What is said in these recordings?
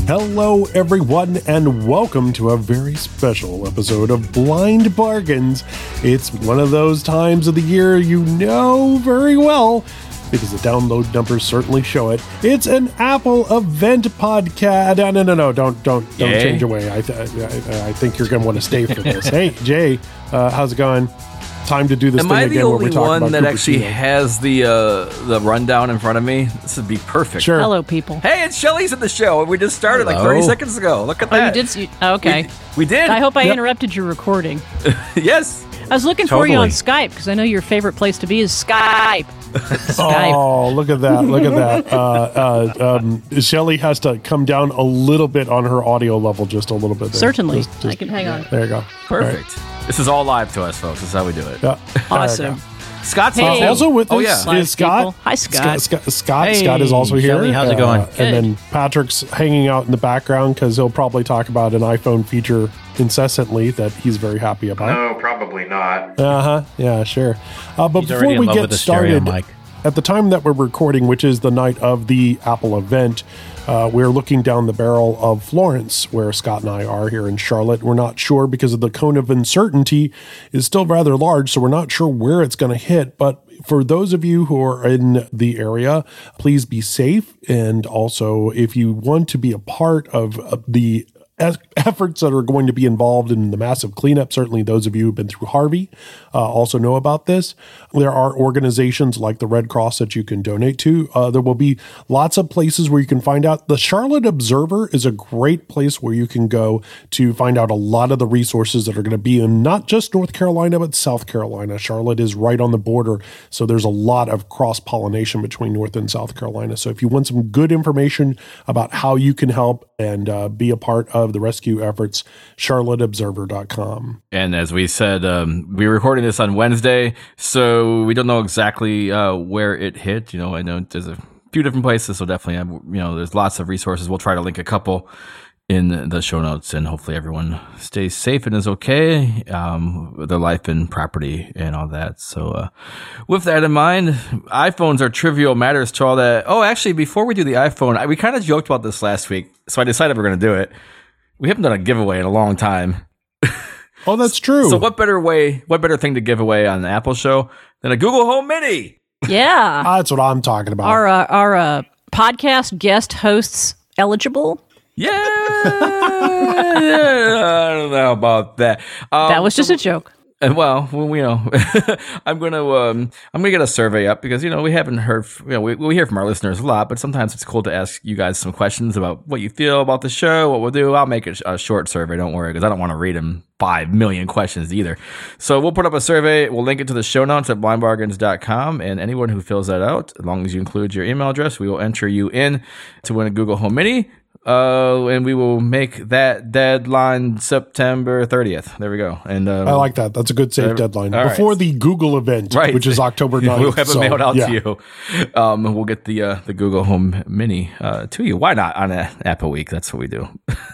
Hello, everyone, and welcome to a very special episode of Blind Bargains. It's one of those times of the year you know very well, because the download numbers certainly show it. It's an Apple event podcast. No, don't change away. I think you're going to want to stay for this. Hey, Jay, how's it going? Time to do this Am thing I again the where we're only talking one about that actually Cupertino. has the rundown in front of me? This would be perfect. Sure. Hello, people. Hey, it's Shelly's at the show. We just started like Hello. 30 seconds ago. Look at Oh, that. you did? Okay. We did. I hope I Yep. interrupted your recording. Yes. I was looking for you on Totally. Skype because I know your favorite place to be is Skype. Skype. Oh, look at that. Look at that. Shelly has to come down a little bit on her audio level, just a little bit. There. Certainly. Just- I can hang on. There you go. Perfect. This is all live to us, folks. This is how we do it. Yeah. Awesome. Scott's Hey. here, too. Also with Oh, us yeah. Live is Scott. people. Hi, Scott. Scott Hey, is also here. Shelly, how's it going? And then Patrick's hanging out in the background because he'll probably talk about an iPhone feature incessantly that he's very happy about. No, probably not. Yeah, sure. But He's before already in we love get with the stereo started, mic. at the time that we're recording, which is the night of the Apple event, we're looking down the barrel of Florence, where Scott and I are here in Charlotte. We're not sure because of the cone of uncertainty is still rather large, so we're not sure where it's going to hit. But for those of you who are in the area, please be safe. And also, if you want to be a part of the efforts that are going to be involved in the massive cleanup, certainly those of you who've been through Harvey also know about this. There are organizations like the Red Cross that you can donate to. There will be lots of places where you can find out. The Charlotte Observer is a great place where you can go to find out a lot of the resources that are going to be in not just North Carolina, but South Carolina. Charlotte is right on the border, so there's a lot of cross-pollination between North and South Carolina. So if you want some good information about how you can help and be a part of the rescue efforts, charlotteobserver.com. And as we said, we're recording this on Wednesday, so we don't know exactly where it hit. You know, I know there's a few different places, so definitely, there's lots of resources. We'll try to link a couple in the show notes, and hopefully everyone stays safe and is okay with their life and property and all that. So with that in mind, iPhones are trivial matters to all that. Oh, actually, before we do the iPhone, we kind of joked about this last week, so I decided we're going to do it. We haven't done a giveaway in a long time. Oh, that's true. So what better thing to give away on the Apple show than a Google Home Mini? Yeah. That's what I'm talking about. Our podcast guest hosts eligible? Yeah, I don't know about that. That was just a joke. And well, I'm gonna get a survey up because we haven't heard. We hear from our listeners a lot, but sometimes it's cool to ask you guys some questions about what you feel about the show, what we'll do. I'll make it a short survey. Don't worry, because I don't want to read them 5 million questions either. So we'll put up a survey. We'll link it to the show notes at blindbargains.com, and anyone who fills that out, as long as you include your email address, we will enter you in to win a Google Home Mini. And we will make that deadline September 30th. There we go. And I like that. That's a good safe deadline. all right. Before the Google event, Right. which is October 9th. We'll have it mailed out yeah. to you. We'll get the Google Home Mini to you. Why not on Apple Week? That's what we do.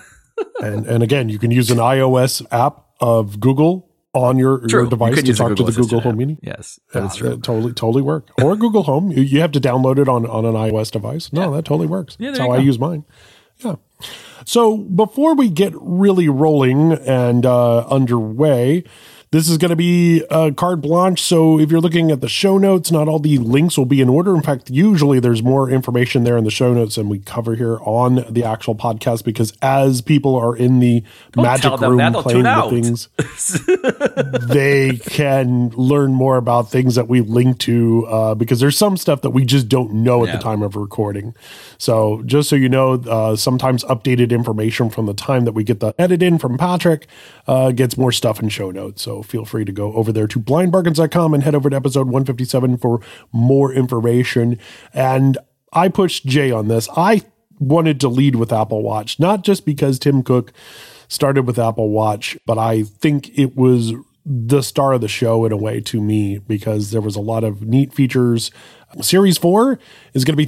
And again, you can use an iOS app of Google on your You device could to use a talk to Google the Google Assistant Home app. Mini. Yes, that is true. That totally work. Or Google Home. You have to download it on an iOS device. No, that totally works. Yeah, That's there how you I go. use mine. Yeah. So before we get really rolling and underway, this is going to be carte blanche. So if you're looking at the show notes, not all the links will be in order. In fact, usually there's more information there in the show notes than we cover here on the actual podcast, because as people are in the magic tell them room that, they'll playing tune with out. things, they can learn more about things that we link to because there's some stuff that we just don't know at the time of recording. So just so you know, sometimes updated information from the time that we get the edit in from Patrick gets more stuff in show notes. So feel free to go over there to blindbargains.com and head over to episode 157 for more information. And I pushed Jay on this. I wanted to lead with Apple Watch, not just because Tim Cook started with Apple Watch, but I think it was the star of the show in a way to me, because there was a lot of neat features. Series 4 is going to be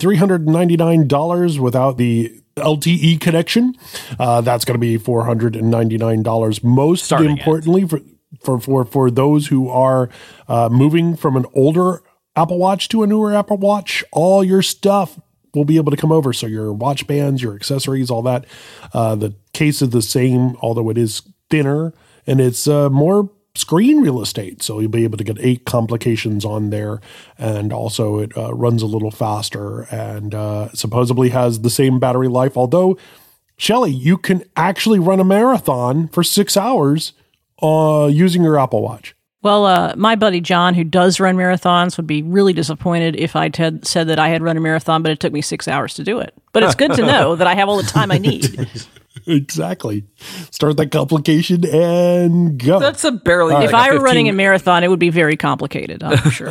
$399 without the LTE connection. That's going to be $499. Most importantly, for those who are moving from an older Apple Watch to a newer Apple Watch, all your stuff will be able to come over. So your watch bands, your accessories, all that. The case is the same, although it is thinner, and it's more screen real estate. So you'll be able to get 8 complications on there. And also it runs a little faster and supposedly has the same battery life. Although, Shelley, you can actually run a marathon for 6 hours using your Apple Watch. Well, my buddy John, who does run marathons, would be really disappointed if I said that I had run a marathon, but it took me 6 hours to do it. But it's good to know that I have all the time I need. Exactly. Start that complication and go. That's a barely. If I were running a marathon, it would be very complicated, I'm sure.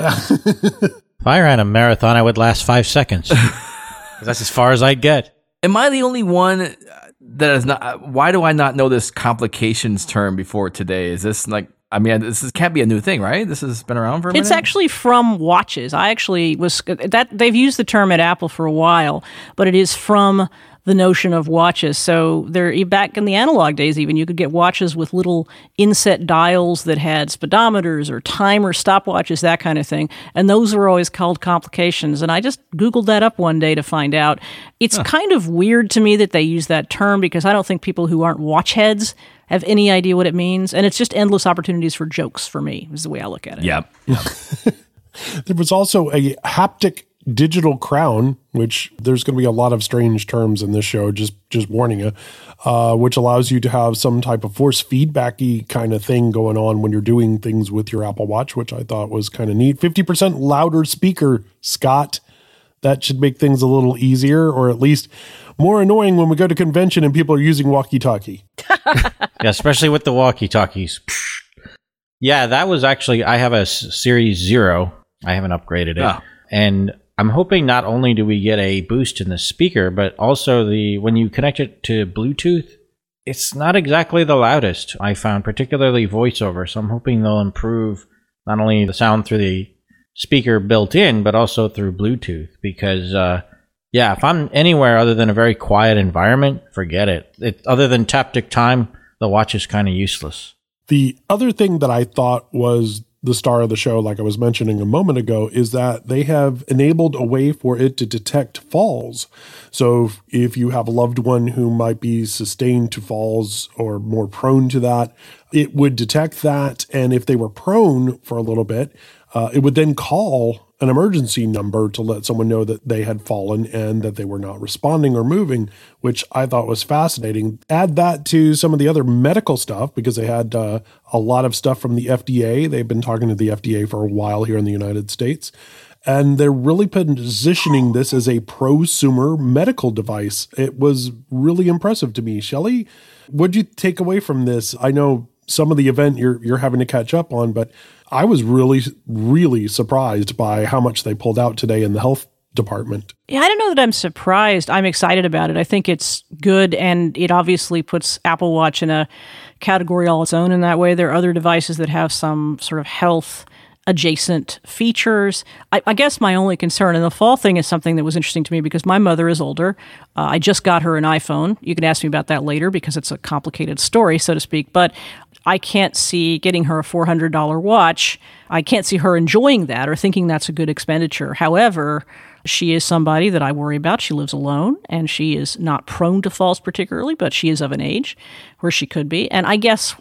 If I ran a marathon, I would last 5 seconds. That's as far as I'd get. Am I the only one that is not? Why do I not know this complications term before today? Is this like? I mean, this can't be a new thing, right? This has been around for a minute? It's actually from watches. I actually they've used the term at Apple for a while, but it is from the notion of watches. So back in the analog days even, you could get watches with little inset dials that had speedometers or timer stopwatches, that kind of thing. And those were always called complications. And I just Googled that up one day to find out. It's kind of weird to me that they use that term because I don't think people who aren't watch heads have any idea what it means. And it's just endless opportunities for jokes for me, is the way I look at it. Yeah. There was also a haptic digital crown, which there's going to be a lot of strange terms in this show, just warning you, which allows you to have some type of force feedbacky kind of thing going on when you're doing things with your Apple Watch, which I thought was kind of neat. 50% louder speaker, Scott. That should make things a little easier, or at least more annoying when we go to convention and people are using walkie-talkie. Yeah, especially with the walkie-talkies. Yeah, that was actually, I have a Series 0. I haven't upgraded it. Oh. And I'm hoping not only do we get a boost in the speaker, but also when you connect it to Bluetooth, it's not exactly the loudest, I found, particularly voiceover. So I'm hoping they'll improve not only the sound through the speaker built in, but also through Bluetooth. Because, if I'm anywhere other than a very quiet environment, forget it. Other than Taptic Time, the watch is kind of useless. The other thing that I thought was the star of the show, like I was mentioning a moment ago, is that they have enabled a way for it to detect falls. So if you have a loved one who might be sustained to falls or more prone to that, it would detect that. And if they were prone for a little bit, it would then call an emergency number to let someone know that they had fallen and that they were not responding or moving, which I thought was fascinating. Add that to some of the other medical stuff, because they had a lot of stuff from the FDA. They've been talking to the FDA for a while here in the United States, and they're really positioning this as a prosumer medical device. It was really impressive to me. Shelley, what'd you take away from this? I know some of the event you're having to catch up on, but I was really, really surprised by how much they pulled out today in the health department. Yeah, I don't know that I'm surprised. I'm excited about it. I think it's good, and it obviously puts Apple Watch in a category all its own in that way. There are other devices that have some sort of health adjacent features. I guess my only concern, and the fall thing is something that was interesting to me because my mother is older. I just got her an iPhone. You can ask me about that later because it's a complicated story, so to speak. But I can't see getting her a $400 watch. I can't see her enjoying that or thinking that's a good expenditure. However, she is somebody that I worry about. She lives alone, and she is not prone to falls particularly, but she is of an age where she could be. And I guess,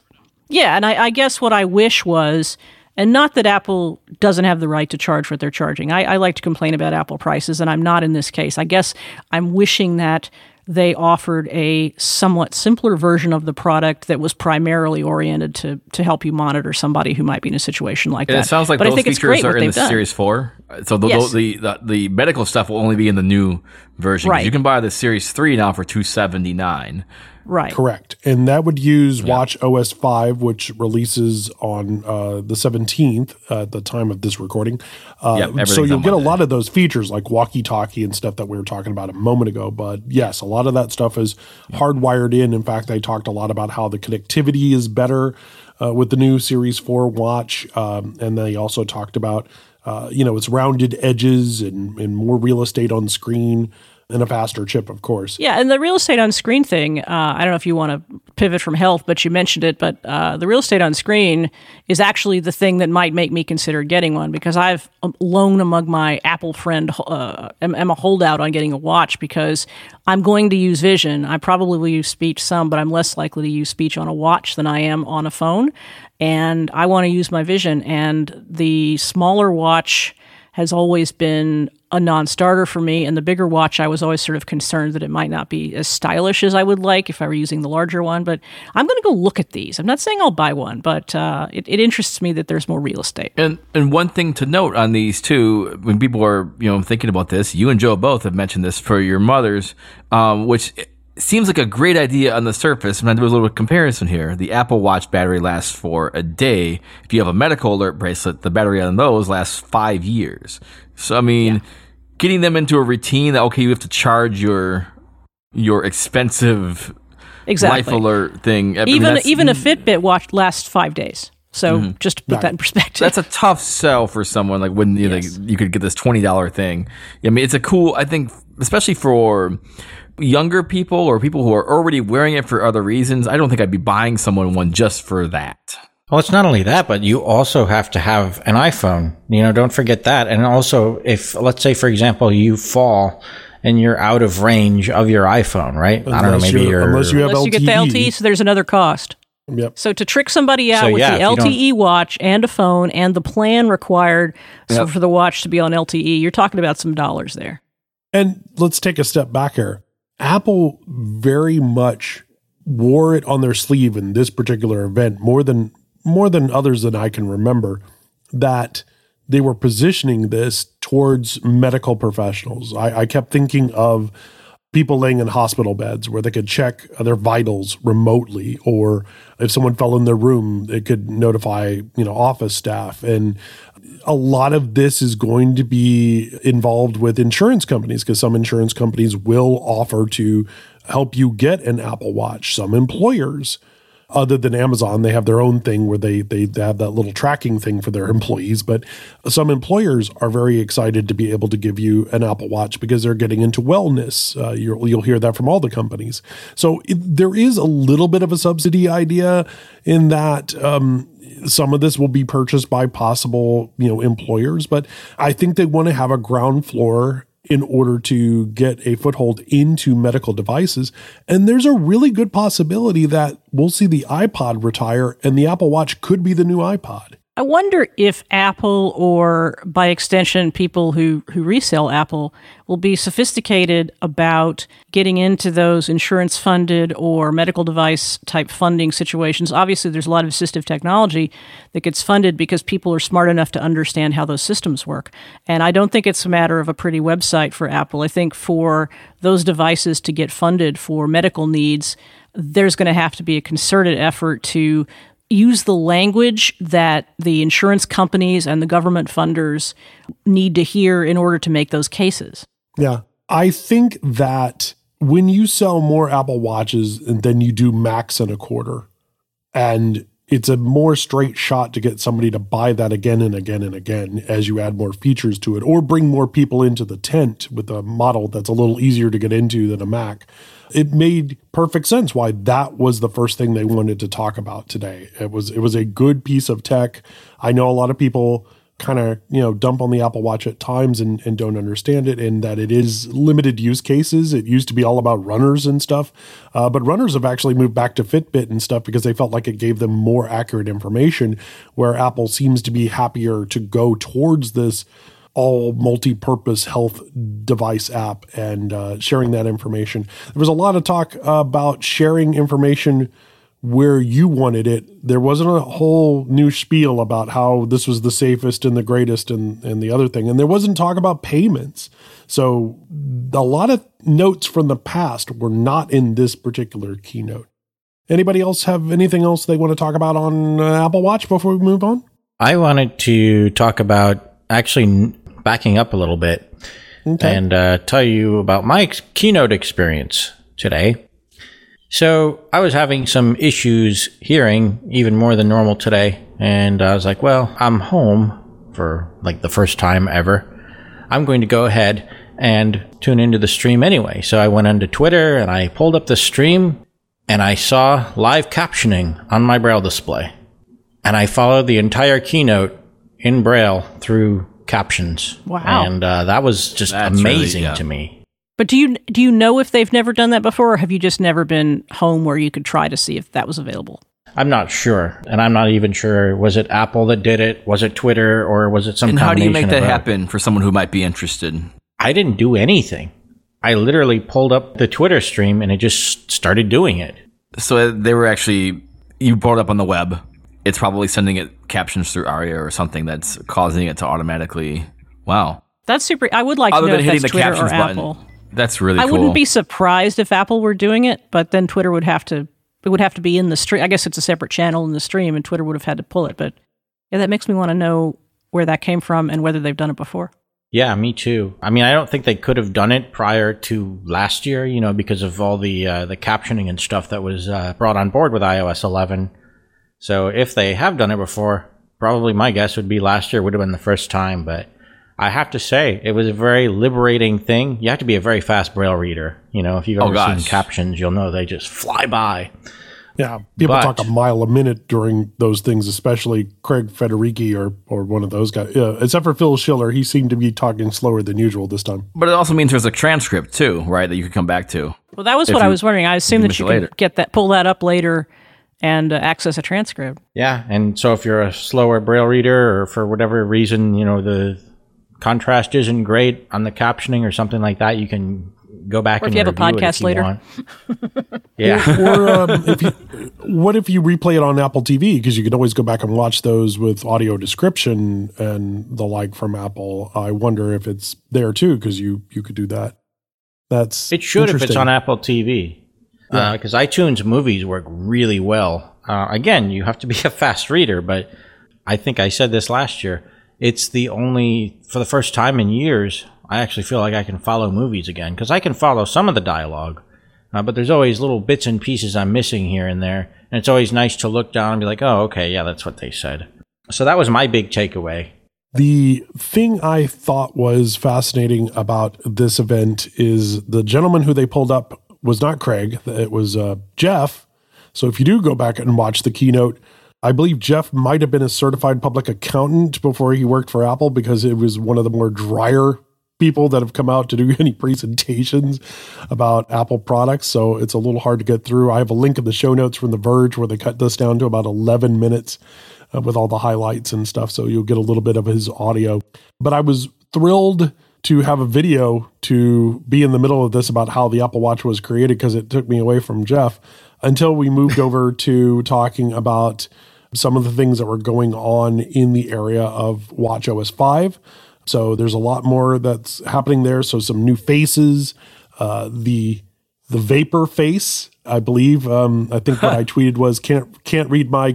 I guess what I wish was, and not that Apple doesn't have the right to charge what they're charging. I like to complain about Apple prices, and I'm not in this case. I guess I'm wishing that they offered a somewhat simpler version of the product that was primarily oriented to help you monitor somebody who might be in a situation like that. It sounds like but those features are in the Series 4. So the medical stuff will only be in the new version. Right. You can buy the Series 3 now for $279. Right. Correct. And that would use Watch OS 5, which releases on the 17th at the time of this recording. So you'll get a lot of those features like walkie-talkie and stuff that we were talking about a moment ago. But yes, a lot of that stuff is hardwired in. In fact, they talked a lot about how the connectivity is better with the new Series 4 watch. And they also talked about, its rounded edges and more real estate on screen. And a faster chip, of course. Yeah, and the real estate on screen thing, I don't know if you want to pivot from health, but you mentioned it. But the real estate on screen is actually the thing that might make me consider getting one, because I've alone among my Apple friend am a holdout on getting a watch, because I'm going to use vision. I probably will use speech some, but I'm less likely to use speech on a watch than I am on a phone. And I want to use my vision. And the smaller watch has always been a non-starter for me, and the bigger watch, I was always sort of concerned that it might not be as stylish as I would like if I were using the larger one. But I'm going to go look at these. I'm not saying I'll buy one, but it interests me that there's more real estate. And one thing to note on these too, when people are thinking about this, you and Joe both have mentioned this for your mothers, which seems like a great idea on the surface. I'm going to do a little comparison here. The Apple Watch battery lasts for a day. If you have a medical alert bracelet, the battery on those lasts 5 years. So, I mean, getting them into a routine that, okay, you have to charge your expensive life alert thing. Even a Fitbit watch lasts 5 days. So just to put that in perspective. That's a tough sell for someone like when you could get this $20 thing. I mean, it's a cool, I think, especially for younger people or people who are already wearing it for other reasons. I don't think I'd be buying someone one just for that. Well, it's not only that, but you also have to have an iPhone. Don't forget that. And also, if, let's say, for example, you fall and you're out of range of your iPhone, right? Unless I don't know, maybe unless you get the LTE, so there's another cost. Yep. So to trick somebody out with the LTE watch and a phone and the plan required for the watch to be on LTE, you're talking about some dollars there. And let's take a step back here. Apple very much wore it on their sleeve in this particular event, more than others that I can remember, that they were positioning this towards medical professionals. I kept thinking of people laying in hospital beds where they could check their vitals remotely, or if someone fell in their room, they could notify, office staff. And a lot of this is going to be involved with insurance companies, because some insurance companies will offer to help you get an Apple Watch. Some employers, other than Amazon, they have their own thing where they have that little tracking thing for their employees. But some employers are very excited to be able to give you an Apple Watch because they're getting into wellness. You'll hear that from all the companies. So there is a little bit of a subsidy idea in that some of this will be purchased by possible employers. But I think they want to have a ground floor in order to get a foothold into medical devices. And there's a really good possibility that we'll see the iPod retire and the Apple Watch could be the new iPod. I wonder if Apple, or by extension, people who resell Apple, will be sophisticated about getting into those insurance-funded or medical device-type funding situations. Obviously, there's a lot of assistive technology that gets funded because people are smart enough to understand how those systems work. And I don't think it's a matter of a pretty website for Apple. I think for those devices to get funded for medical needs, there's going to have to be a concerted effort to use the language that the insurance companies and the government funders need to hear in order to make those cases. Yeah. I think that when you sell more Apple Watches than you do Macs in a quarter, and it's a more straight shot to get somebody to buy that again and again and again as you add more features to it, or bring more people into the tent with a model that's a little easier to get into than a Mac. It made perfect sense why that was the first thing they wanted to talk about today. It was a good piece of tech. I know a lot of people kind of, dump on the Apple Watch at times and don't understand it, and that it is limited use cases. It used to be all about runners and stuff, but runners have actually moved back to Fitbit and stuff because they felt like it gave them more accurate information, where Apple seems to be happier to go towards this all multi-purpose health device app and sharing that information. There was a lot of talk about sharing information where you wanted it. There wasn't a whole new spiel about how this was the safest and the greatest and the other thing. And there wasn't talk about payments. So a lot of notes from the past were not in this particular keynote. Anybody else have anything else they want to talk about on Apple Watch before we move on? I wanted to talk about actually backing up a little bit and tell you about my keynote experience today. So I was having some issues hearing, even more than normal today. And I was like, well, I'm home for like the first time ever. I'm going to go ahead and tune into the stream anyway. So I went onto Twitter and I pulled up the stream, and I saw live captioning on my Braille display. And I followed the entire keynote in Braille through captions. Wow. And that was just amazing to me. But do you know if they've never done that before, or have you just never been home where you could try to see if that was available? I'm not sure. And I'm not even sure, was it Apple that did it? Was it Twitter? Or was it some combination of And how do you make that happen for someone who might be interested? I didn't do anything. I literally pulled up the Twitter stream and it just started doing it. So they were actually, you brought it up on the web. It's probably sending it captions through ARIA or something that's causing it to automatically. Wow. That's super. I would like Other to know than if hitting that's the Twitter captions or button. Apple. That's really I cool. wouldn't be surprised if Apple were doing it, but then Twitter would have to. It would have to be in the stream. I guess it's a separate channel in the stream, and Twitter would have had to pull it. But yeah, that makes me want to know where that came from and whether they've done it before. Yeah, me too. I mean, I don't think they could have done it prior to last year, because of all the captioning and stuff that was brought on board with iOS 11. So if they have done it before, probably my guess would be last year would have been the first time. But I have to say, it was a very liberating thing. You have to be a very fast Braille reader. If you've ever seen captions, you'll know they just fly by. Yeah, people talk a mile a minute during those things, especially Craig Federighi or one of those guys. Except for Phil Schiller, he seemed to be talking slower than usual this time. But it also means there's a transcript too, right, that you could come back to. Well, that was what I was wondering. I assume that you could pull that up later and access a transcript. Yeah, and so if you're a slower Braille reader or for whatever reason, the contrast isn't great on the captioning or something like that, you can go back and review it. Or if you have a podcast later. Yeah. Or what if you replay it on Apple TV? Because you can always go back and watch those with audio description and the like from Apple. I wonder if it's there too, because you could do that. It should if it's on Apple TV. Because iTunes movies work really well. Again, you have to be a fast reader, but I think I said this last year. It's the only, for the first time in years, I actually feel like I can follow movies again. Because I can follow some of the dialogue, but there's always little bits and pieces I'm missing here and there. And it's always nice to look down and be like, oh, okay, yeah, that's what they said. So that was my big takeaway. The thing I thought was fascinating about this event is the gentleman who they pulled up was not Craig. It was Jeff. So if you do go back and watch the keynote, I believe Jeff might have been a certified public accountant before he worked for Apple, because it was one of the more drier people that have come out to do any presentations about Apple products. So it's a little hard to get through. I have a link in the show notes from The Verge where they cut this down to about 11 minutes with all the highlights and stuff. So you'll get a little bit of his audio. But I was thrilled to have a video to be in the middle of this about how the Apple Watch was created, because it took me away from Jeff until we moved over to talking about some of the things that were going on in the area of watchOS 5. So there's a lot more that's happening there. So some new faces, the Vapor face, I believe. I think what I tweeted was can't read my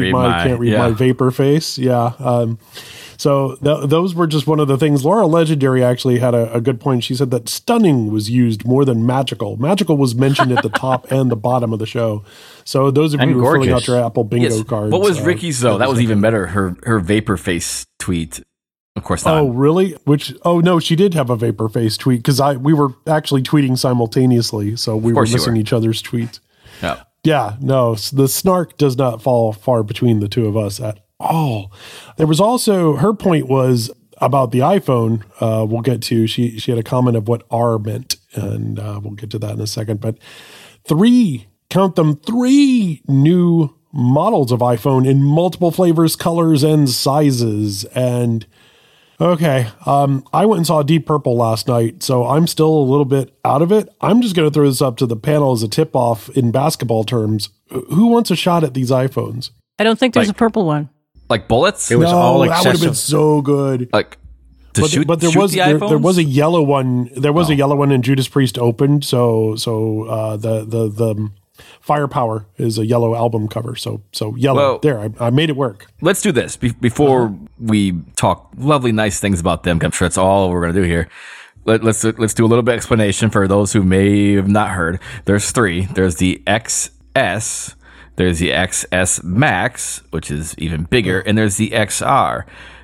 Vapor face. Yeah. So those were just one of the things. Laura Legendary actually had a good point. She said that stunning was used more than magical. Magical was mentioned at the top and the bottom of the show. So those of you who are filling out your Apple bingo cards. What was Ricky's though? That was even better. Her Vapor face tweet. Of course not. Oh, really? No, she did have a Vapor face tweet, because we were actually tweeting simultaneously. So we were missing each other's tweets. Yeah. Yeah, no, the snark does not fall far between the two of us at all. There was also, her point was about the iPhone. We'll get to, she had a comment of what R meant, and we'll get to that in a second. But three new models of iPhone in multiple flavors, colors, and sizes. And okay, I went and saw Deep Purple last night, so I'm still a little bit out of it. I'm just going to throw this up to the panel as a tip-off in basketball terms. Who wants a shot at these iPhones? I don't think there's a purple one. Like bullets? It was all excessive. That would have been so good. Like, but there was a yellow one. There was a yellow one, and Judas Priest opened. So the Firepower is a yellow album cover. So yellow. Well, there, I made it work. Let's do this before we talk lovely, nice things about them. I'm sure that's all we're going to do here. Let's do a little bit of explanation for those who may have not heard. There's three. There's the XS. There's the XS Max, which is even bigger, and there's the XR.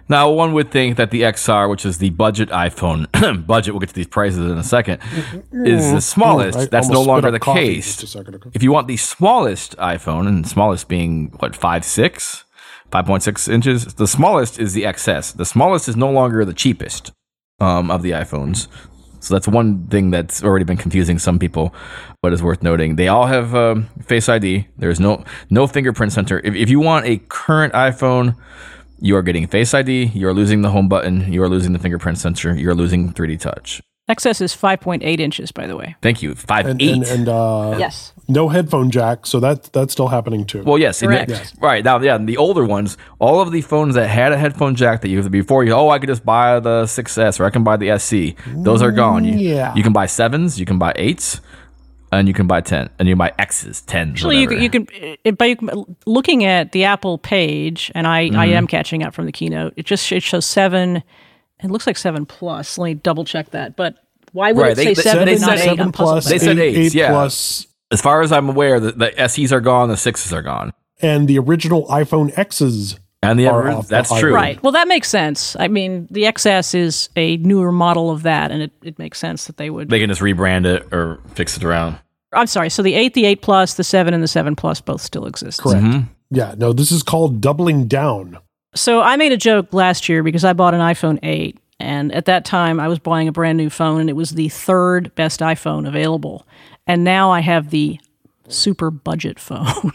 Now, one would think that the XR, which is the budget iPhone, we'll get to these prices in a second, is the smallest. That's no longer the case. If you want the smallest iPhone, and smallest being, 5.6? 5.6 inches. The smallest is the XS. The smallest is no longer the cheapest of the iPhones. So that's one thing that's already been confusing some people, but is worth noting. They all have Face ID. There's no fingerprint sensor. If you want a current iPhone, you are getting Face ID. You are losing the home button. You are losing the fingerprint sensor. You are losing 3D Touch. XS is 5.8 inches, by the way. Thank you. 5.8. And yes. No headphone jack, so that's still happening too. Well, yes. Correct. Right. Now, the older ones, all of the phones that had a headphone jack that you before I could just buy the 6S or I can buy the SC. Those are gone. You can buy 7s, you can buy 8s, and you can buy 10, and you can buy X's, 10s. Actually, you can by looking at the Apple page, and I am catching up from the keynote. It shows 7. It looks like 7 Plus. Let me double check that. But why would it say 7 and not 8? 7 Plus. They said 8, yeah. Plus. As far as I'm aware, the SEs are gone, the 6s are gone, and the original iPhone X's. And that's true. Right. Well, that makes sense. I mean, the XS is a newer model of that, and it makes sense that they can just rebrand it or fix it around. I'm sorry. So the 8, the 8 Plus, the 7, and the 7 Plus both still exist. Correct. Mm-hmm. Yeah. No, this is called doubling down. So I made a joke last year because I bought an iPhone 8, and at that time I was buying a brand new phone, and it was the third best iPhone available. And now I have the super budget phone.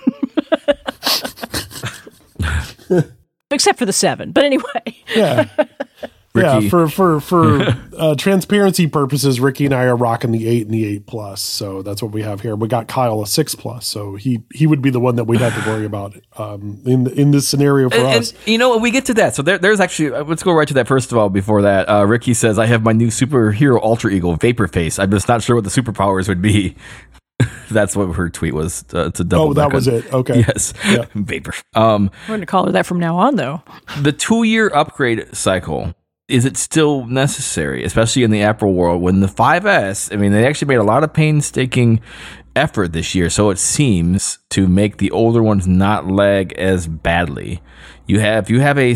Except for the 7. But anyway. Yeah. Ricky. Yeah, for transparency purposes, Ricky and I are rocking the 8 and the 8 Plus, so that's what we have here. We got Kyle a 6 Plus, so he would be the one that we'd have to worry about in this scenario for us. And we get to that. So there's actually, let's go right to that first of all. Before that, Ricky says, "I have my new superhero alter ego, Vaporface. I'm just not sure what the superpowers would be." That's what her tweet was to double. Oh, that was it. Okay. Yes. Yeah. Vapor. We're going to call her that from now on, though. The 2-year upgrade cycle. Is it still necessary, especially in the Apple world, when the 5S, I mean, they actually made a lot of painstaking effort this year, so it seems, to make the older ones not lag as badly. You have a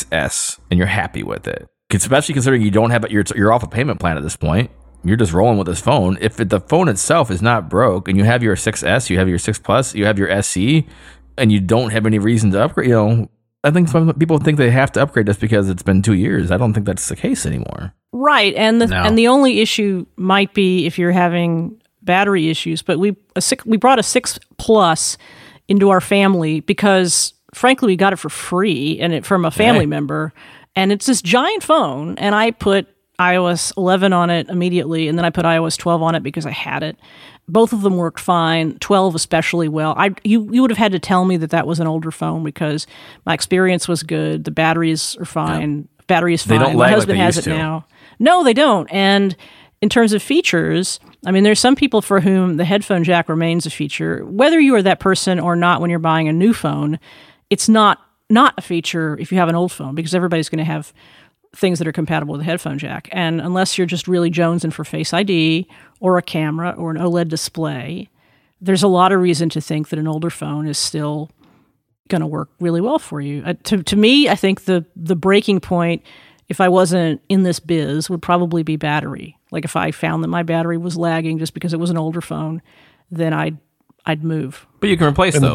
6S and you're happy with it, especially considering you don't have you're off a payment plan at this point. You're just rolling with this phone. If the phone itself is not broke and you have your 6S, you have your 6 Plus, you have your SE, and you don't have any reason to upgrade, I think some people think they have to upgrade just because it's been 2 years. I don't think that's the case anymore. Right, and the only issue might be if you're having battery issues. But we brought a 6 Plus into our family because, frankly, we got it for free and from a family member. And it's this giant phone, and I put iOS 11 on it immediately, and then I put iOS 12 on it because I had it. Both of them worked fine, 12 especially well. You would have had to tell me that was an older phone because my experience was good. The batteries are fine. Yep. Battery is fine. They don't my lag husband like they has used it to. now. No, they don't. And in terms of features, I mean, there's some people for whom the headphone jack remains a feature. Whether you are that person or not when you're buying a new phone, it's not a feature if you have an old phone because everybody's going to have things that are compatible with a headphone jack. And unless you're just really jonesing for Face ID or a camera or an OLED display, there's a lot of reason to think that an older phone is still going to work really well for you. To me, I think the breaking point, if I wasn't in this biz, would probably be battery. Like if I found that my battery was lagging just because it was an older phone, then I'd move. But you can replace and those.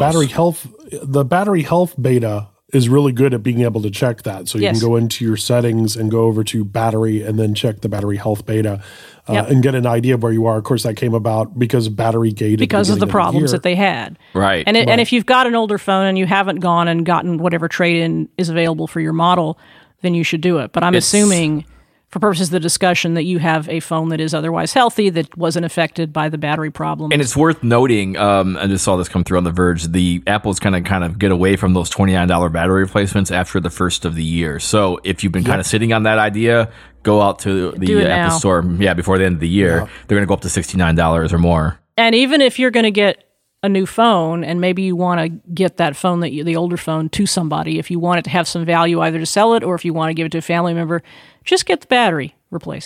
The battery health beta is really good at being able to check that. So you can go into your settings and go over to battery and then check the battery health beta and get an idea of where you are. Of course, that came about because of Battery Gate. Because of the problems that they had. Right. And if you've got an older phone and you haven't gone and gotten whatever trade-in is available for your model, then you should do it. But I'm assuming, for purposes of the discussion, that you have a phone that is otherwise healthy, that wasn't affected by the battery problems. And it's worth noting, I just saw this come through on The Verge, the Apple's kind of get away from those $29 battery replacements after the first of the year. So if you've been kind of sitting on that idea, go out to the Apple Store before the end of the year. Yeah. They're going to go up to $69 or more. And even if you're going to get a new phone and maybe you want to get that phone, the older phone, to somebody, if you want it to have some value either to sell it or if you want to give it to a family member, just get the battery replaced.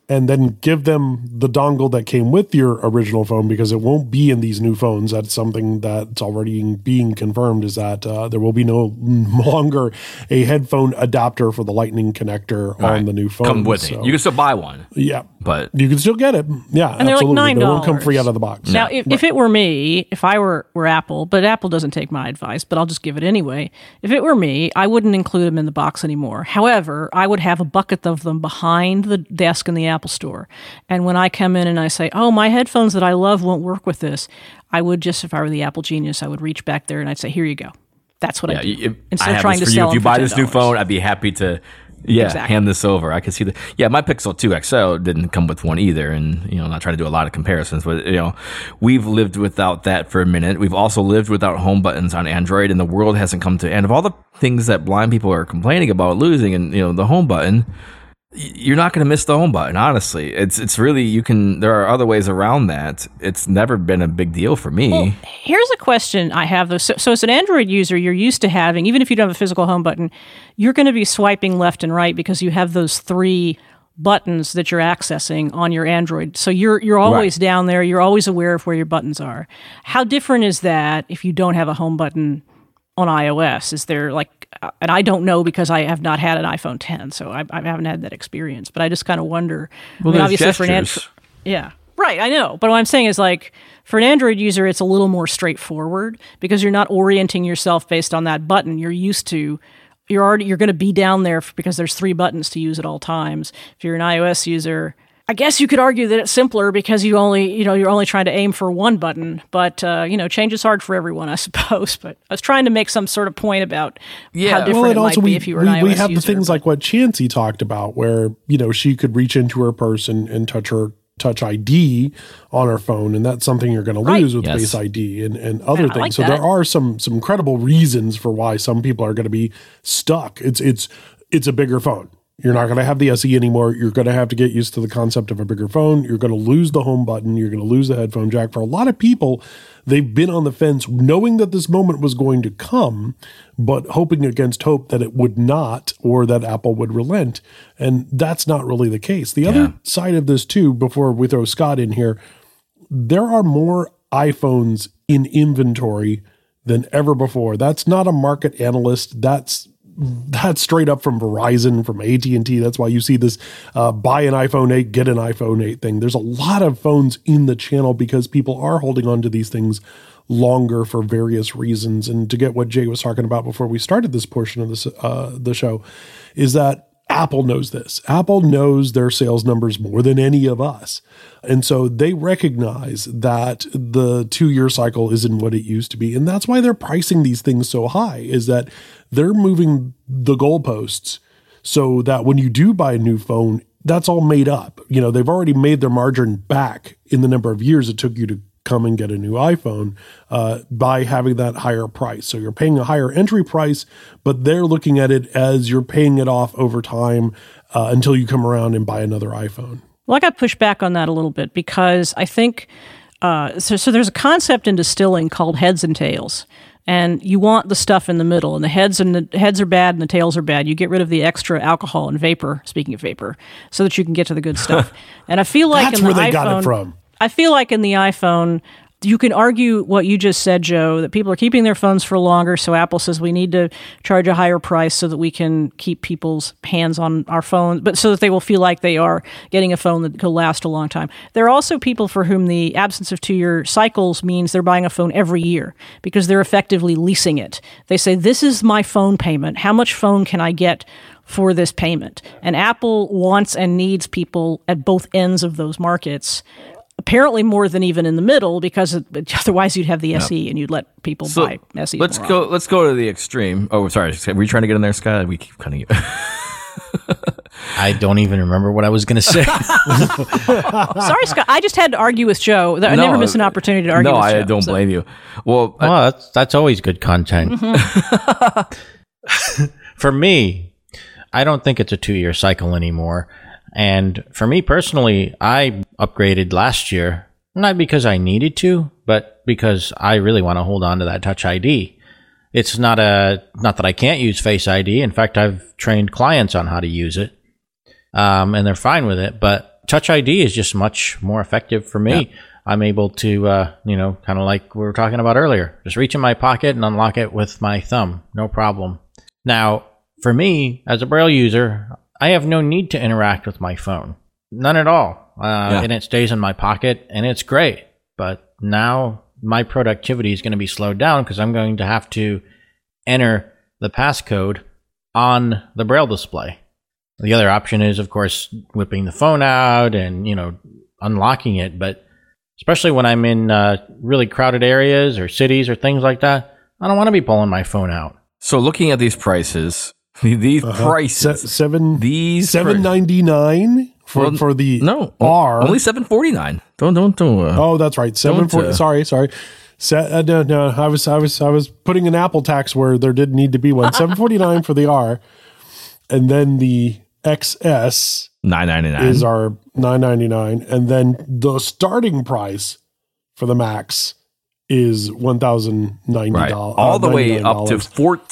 and then give them the dongle that came with your original phone, because it won't be in these new phones. That's something that's already being confirmed, is that there will be no longer a headphone adapter for the Lightning connector on the new phone. Come with it. You can still buy one. Yeah. But you can still get it. Yeah, and they're absolutely. like $9. They won't come free out of the box. Now, if it were me, if I were Apple, but Apple doesn't take my advice, but I'll just give it anyway. If it were me, I wouldn't include them in the box anymore. However, I would have a bucket of them behind the desk in the Apple Store. And when I come in and I say, oh, my headphones that I love won't work with this, I would just, if I were the Apple genius, I would reach back there and I'd say, here you go. That's what I do. Instead of trying to sell if you them buy for this new $10. phone, I'd be happy to hand this over. I can see that. Yeah, my Pixel 2 XL didn't come with one either, and I'm not trying to do a lot of comparisons, but we've lived without that for a minute. We've also lived without home buttons on Android, and the world hasn't come to end of all the things that blind people are complaining about losing, and the home button. You're not going to miss the home button, honestly. It's really, there are other ways around that. It's never been a big deal for me. Well, here's a question I have, though. So as an Android user, you're used to having, even if you don't have a physical home button, you're going to be swiping left and right because you have those 3 buttons that you're accessing on your Android. So you're always down there. You're always aware of where your buttons are. How different is that if you don't have a home button on iOS? Is there and I don't know because I have not had an iPhone 10, so I haven't had that experience. But I just kind of wonder. Well, obviously for an right, I know. But what I'm saying is, for an Android user, it's a little more straightforward because you're not orienting yourself based on that button. You're used to. You're going to be down there because there's 3 buttons to use at all times. If you're an iOS user, I guess you could argue that it's simpler because you're only trying to aim for one button, but change is hard for everyone, I suppose. But I was trying to make some sort of point about how different it might be if you were an iOS user. We have the things like what Chansey talked about, where she could reach into her purse and touch her Touch ID on her phone, and that's something you're going to lose with Face ID and other things. Like so there are some credible reasons for why some people are going to be stuck. It's a bigger phone. You're not going to have the SE anymore. You're going to have to get used to the concept of a bigger phone. You're going to lose the home button. You're going to lose the headphone jack. For a lot of people, they've been on the fence knowing that this moment was going to come, but hoping against hope that it would not, or that Apple would relent. And that's not really the case. The other side of this too, before we throw Scott in here, there are more iPhones in inventory than ever before. That's not a market analyst. That's straight up from Verizon, from AT&T. That's why you see this buy an iPhone 8, get an iPhone 8 thing. There's a lot of phones in the channel because people are holding on to these things longer for various reasons. And to get what Jay was talking about before we started this portion of this, the show, is that Apple knows this. Apple knows their sales numbers more than any of us. And so they recognize that the 2-year cycle isn't what it used to be. And that's why they're pricing these things so high, is that they're moving the goalposts so that when you do buy a new phone, that's all made up. They've already made their margin back in the number of years it took you to come and get a new iPhone by having that higher price. So you're paying a higher entry price, but they're looking at it as you're paying it off over time until you come around and buy another iPhone. Well, I got pushed back on that a little bit because I think so there's a concept in distilling called heads and tails. And you want the stuff in the middle, and the heads are bad and the tails are bad. You get rid of the extra alcohol and vapor, speaking of vapor, so that you can get to the good stuff. And I feel like that's in the where they iPhone, got it from. I feel like in the iPhone, you can argue what you just said, Joe, that people are keeping their phones for longer. So Apple says we need to charge a higher price so that we can keep people's hands on our phones, but so that they will feel like they are getting a phone that will last a long time. There are also people for whom the absence of 2-year cycles means they're buying a phone every year because they're effectively leasing it. They say, this is my phone payment. How much phone can I get for this payment? And Apple wants and needs people at both ends of those markets. Apparently more than even in the middle, because otherwise you'd have the SE and you'd let people buy SE. Let's go to the extreme. Oh, sorry. Were you trying to get in there, Scott? We keep cutting you. I don't even remember what I was going to say. Sorry, Scott. I just had to argue with Joe. I never miss an opportunity to argue with Joe. No, I don't blame you. Well, that's always good content. Mm-hmm. For me, I don't think it's a 2-year cycle anymore. And for me personally, I upgraded last year, not because I needed to, but because I really want to hold on to that Touch ID. It's not that I can't use Face ID. In fact, I've trained clients on how to use it, and they're fine with it. But Touch ID is just much more effective for me. Yeah. I'm able to, kind of like we were talking about earlier, just reach in my pocket and unlock it with my thumb. No problem. Now, for me, as a Braille user, I have no need to interact with my phone. None at all. And it stays in my pocket, and it's great. But now my productivity is going to be slowed down because I'm going to have to enter the passcode on the Braille display. The other option is, of course, whipping the phone out and, unlocking it. But especially when I'm in really crowded areas or cities or things like that, I don't want to be pulling my phone out. So looking at these prices, prices, $7.99 for the R. Only $7.49. Don't. Oh, that's right. $7.49. Sorry. No. I was putting an Apple tax where there didn't need to be one. $7.49 for the R, and then the XS $9.99 is our $9.99, and then the starting price for the Max is $1,090. Right. All the way up to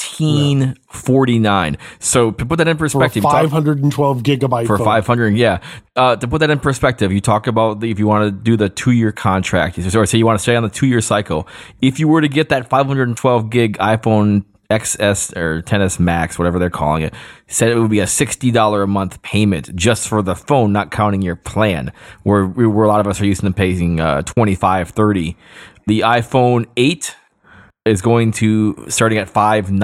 $1,449. So to put that in perspective, for 512 gigabyte for phone. 500, yeah. To put that in perspective, you talk about if you want to do the 2-year contract, or say you want to stay on the 2-year cycle. If you were to get that 512 gig iPhone XS or XS Max, whatever they're calling it, said it would be a $60 a month payment just for the phone, not counting your plan, where a lot of us are used to paying $25, $30. The iPhone 8 is going to starting at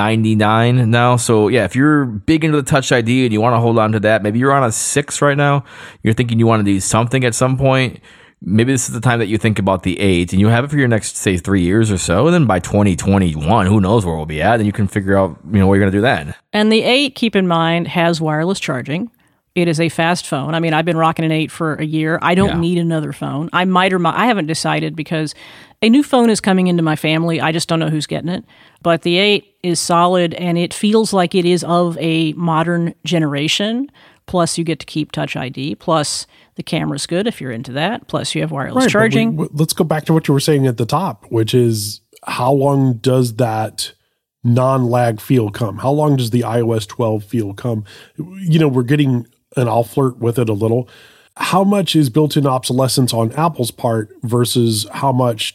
$599 now. So yeah, if you're big into the Touch ID and you want to hold on to that, maybe you're on a 6 right now, you're thinking you want to do something at some point, maybe this is the time that you think about the 8 and you have it for your next, say, 3 years or so. And then by 2021, who knows where we'll be at, then you can figure out, what you're going to do then. And the 8, keep in mind, has wireless charging. It is a fast phone. I mean, I've been rocking an 8 for a year. I don't need another phone. I might or might. I haven't decided because a new phone is coming into my family. I just don't know who's getting it. But the 8 is solid, and it feels like it is of a modern generation. Plus, you get to keep Touch ID. Plus, the camera's good if you're into that. Plus, you have wireless charging. Let's go back to what you were saying at the top, which is how long does that non-lag feel come? How long does the iOS 12 feel come? We're getting, and I'll flirt with it a little, how much is built-in obsolescence on Apple's part versus how much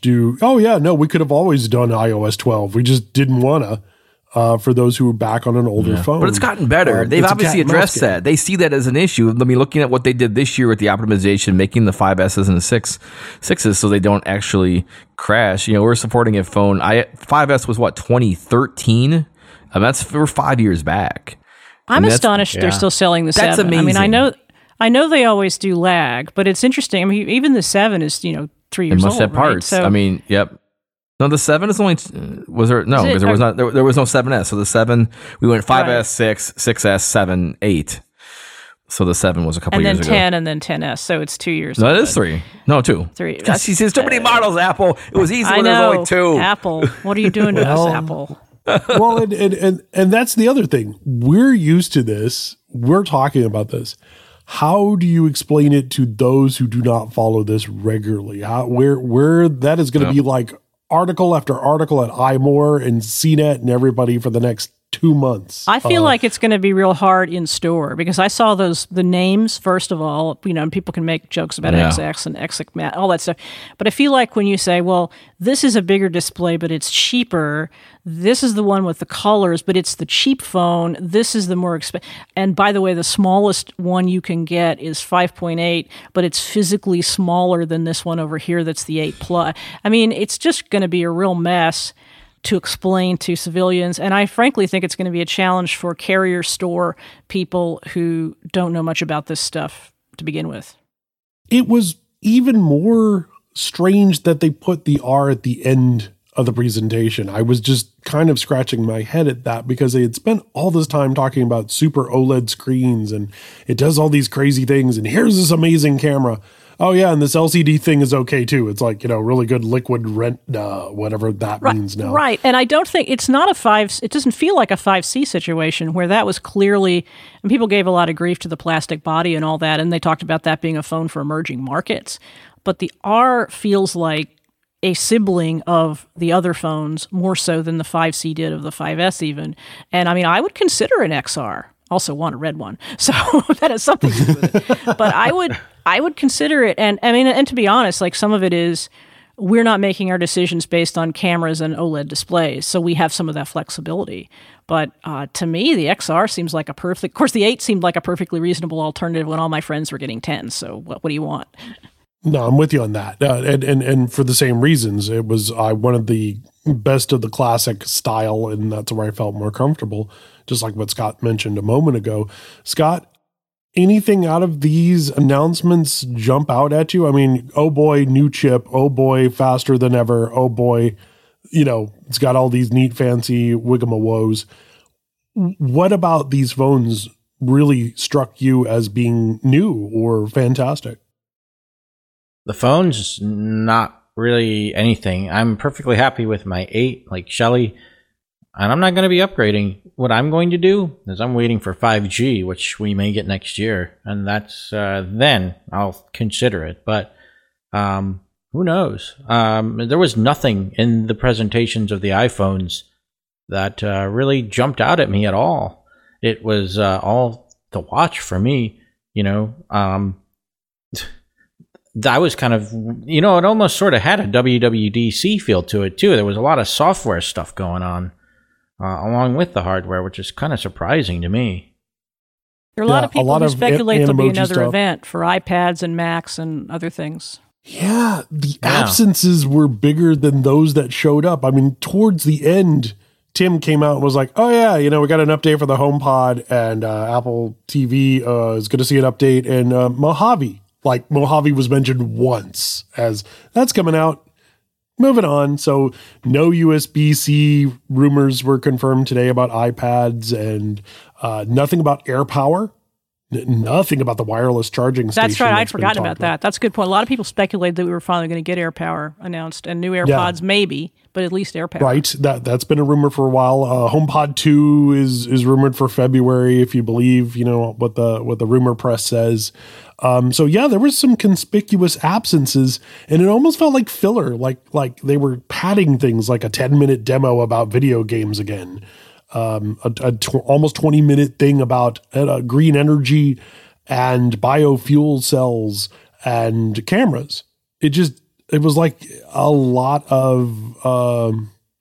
we could have always done iOS 12. We just didn't want to. For those who are back on an older phone. But it's gotten better. They've obviously addressed that. They see that as an issue. I mean, looking at what they did this year with the optimization, making the 5S's and the 6s so they don't actually crash. We're supporting a phone. 5S was 2013? We're 5 years back. I'm astonished they're still selling the 7. That's amazing. I mean, I know they always do lag, but it's interesting. I mean, even the 7 is, 3 years old. It must have parts. So, I mean, yep. No, the 7 is only was there no because there was not there was no 7S. So the 7 we went 5S, 6, 6S, 7, 8. So the 7 was a couple years ago. And then 10 and then 10S. So it's 2 years. No, it is 3. No, 2. 3. She says too many models. Apple. It was easy when there was only 2. Apple. What are you doing to us, Apple? Well, and that's the other thing. We're used to this. We're talking about this. How do you explain it to those who do not follow this regularly? Where that is going to be like article after article at iMore and CNET and everybody for the next 2 months. I feel like it's going to be real hard in store because I saw the names, first of all, and people can make jokes about XX and XXMAT, all that stuff. But I feel like when you say, well, this is a bigger display, but it's cheaper. This is the one with the colors, but it's the cheap phone. This is the more expensive. And by the way, the smallest one you can get is 5.8, but it's physically smaller than this one over here that's the 8 Plus. I mean, it's just going to be a real mess to explain to civilians. And I frankly think it's going to be a challenge for carrier store people who don't know much about this stuff to begin with. It was even more strange that they put the R at the end of the presentation. I was just kind of scratching my head at that because they had spent all this time talking about super OLED screens and it does all these crazy things and here's this amazing camera. Oh yeah, and this LCD thing is okay too. It's like, really good liquid rent, whatever that means now. Right, and I don't think, it's not it doesn't feel like a 5C situation where that was clearly, and people gave a lot of grief to the plastic body and all that, and they talked about that being a phone for emerging markets. But the R feels like a sibling of the other phones, more so than the 5C did of the 5S even. And I mean, I would consider an XR. also want a red one, so that has something to do with it. But I would consider it, and I mean, and to be honest, like some of it is we're not making our decisions based on cameras and OLED displays, so we have some of that flexibility. But to me, the XR seems like a perfect. Of course, the 8 seemed like a perfectly reasonable alternative when all my friends were getting 10. So what do you want? No, I'm with you on that, and for the same reasons. It was one of the best of the classic style, and that's where I felt more comfortable. Just like what Scott mentioned a moment ago. Scott, anything out of these announcements jump out at you? I mean, oh boy, new chip. Oh boy, faster than ever. Oh boy, it's got all these neat, fancy wiggle-woes. What about these phones really struck you as being new or fantastic? The phone's not really anything. I'm perfectly happy with my 8, like Shelly, and I'm not going to be upgrading. What I'm going to do is I'm waiting for 5G, which we may get next year, and that's then I'll consider it. But who knows? There was nothing in the presentations of the iPhones that really jumped out at me at all. It was all the watch for me, I was kind of, it almost sort of had a WWDC feel to it, too. There was a lot of software stuff going on along with the hardware, which is kind of surprising to me. There are a lot of people who speculate there'll be another event for iPads and Macs and other things. Yeah, the absences were bigger than those that showed up. I mean, towards the end, Tim came out and was like, oh yeah, we got an update for the HomePod, and Apple TV is going to see an update, and Mojave. Like, Mojave was mentioned once as that's coming out. Moving on. So no USB-C rumors were confirmed today about iPads, and nothing about AirPower. Nothing about the wireless charging station. That's right. I'd forgotten about that. That's a good point. A lot of people speculated that we were finally going to get AirPower announced, and new AirPods maybe, but at least AirPower. Right. That's been a rumor for a while. HomePod 2 is rumored for February, if you believe, what the rumor press says. So yeah, there was some conspicuous absences, and it almost felt like filler, like they were padding things, like a 10-minute demo about video games again. Almost 20-minute thing about green energy and biofuel cells and cameras. It was like a lot of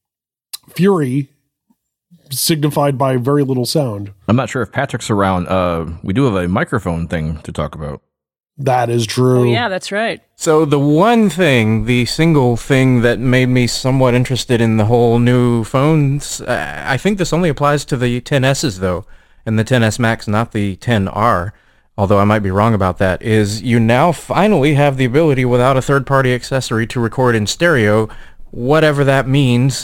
fury signified by very little sound. I'm not sure if Patrick's around. We do have a microphone thing to talk about. That is true. Oh, yeah, that's right. So the single thing that made me somewhat interested in the whole new phones, I think this only applies to the 10Ss though, and the 10S Max, not the 10R, although I might be wrong about that, is you now finally have the ability without a third-party accessory to record in stereo, whatever that means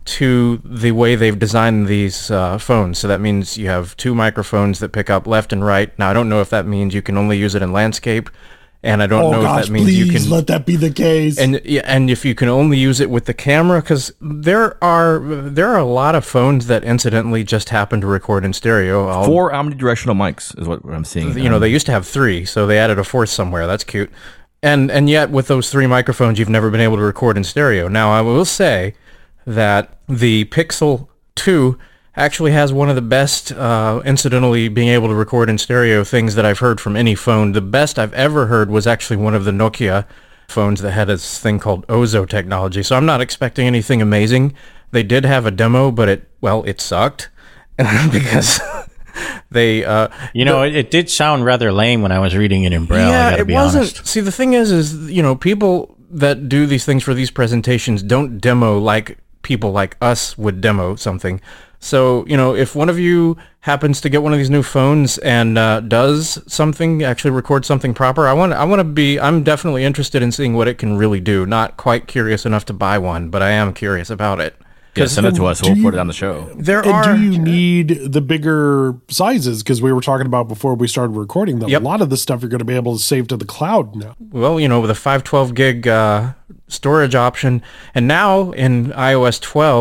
to the way they've designed these phones. So that means you have 2 microphones that pick up left and right. Now, I don't know if that means you can only use it in landscape, and I don't know if that means you can let that be the case. And if you can only use it with the camera, because there are a lot of phones that incidentally just happen to record in stereo. 4 omnidirectional mics is what I'm seeing. They used to have 3, so they added a 4th somewhere. That's cute. And yet with those 3 microphones, you've never been able to record in stereo. Now, I will say that the Pixel 2 actually has one of the best, incidentally, being able to record in stereo things that I've heard from any phone. The best I've ever heard was actually one of the Nokia phones that had this thing called Ozo technology. So I'm not expecting anything amazing. They did have a demo, but it sucked because they, it did sound rather lame when I was reading it in Braille. Yeah, I gotta be honest. See, the thing is, people that do these things for these presentations don't demo like people like us would demo something. So, if one of you happens to get one of these new phones and does something, actually record something proper, I'm definitely interested in seeing what it can really do. Not quite curious enough to buy one, but I am curious about it. Yeah, send it to us. We'll put it on the show. Do you need the bigger sizes? Because we were talking about before we started recording that a lot of the stuff you're going to be able to save to the cloud now. Well, with a 512 gig storage option, and now in iOS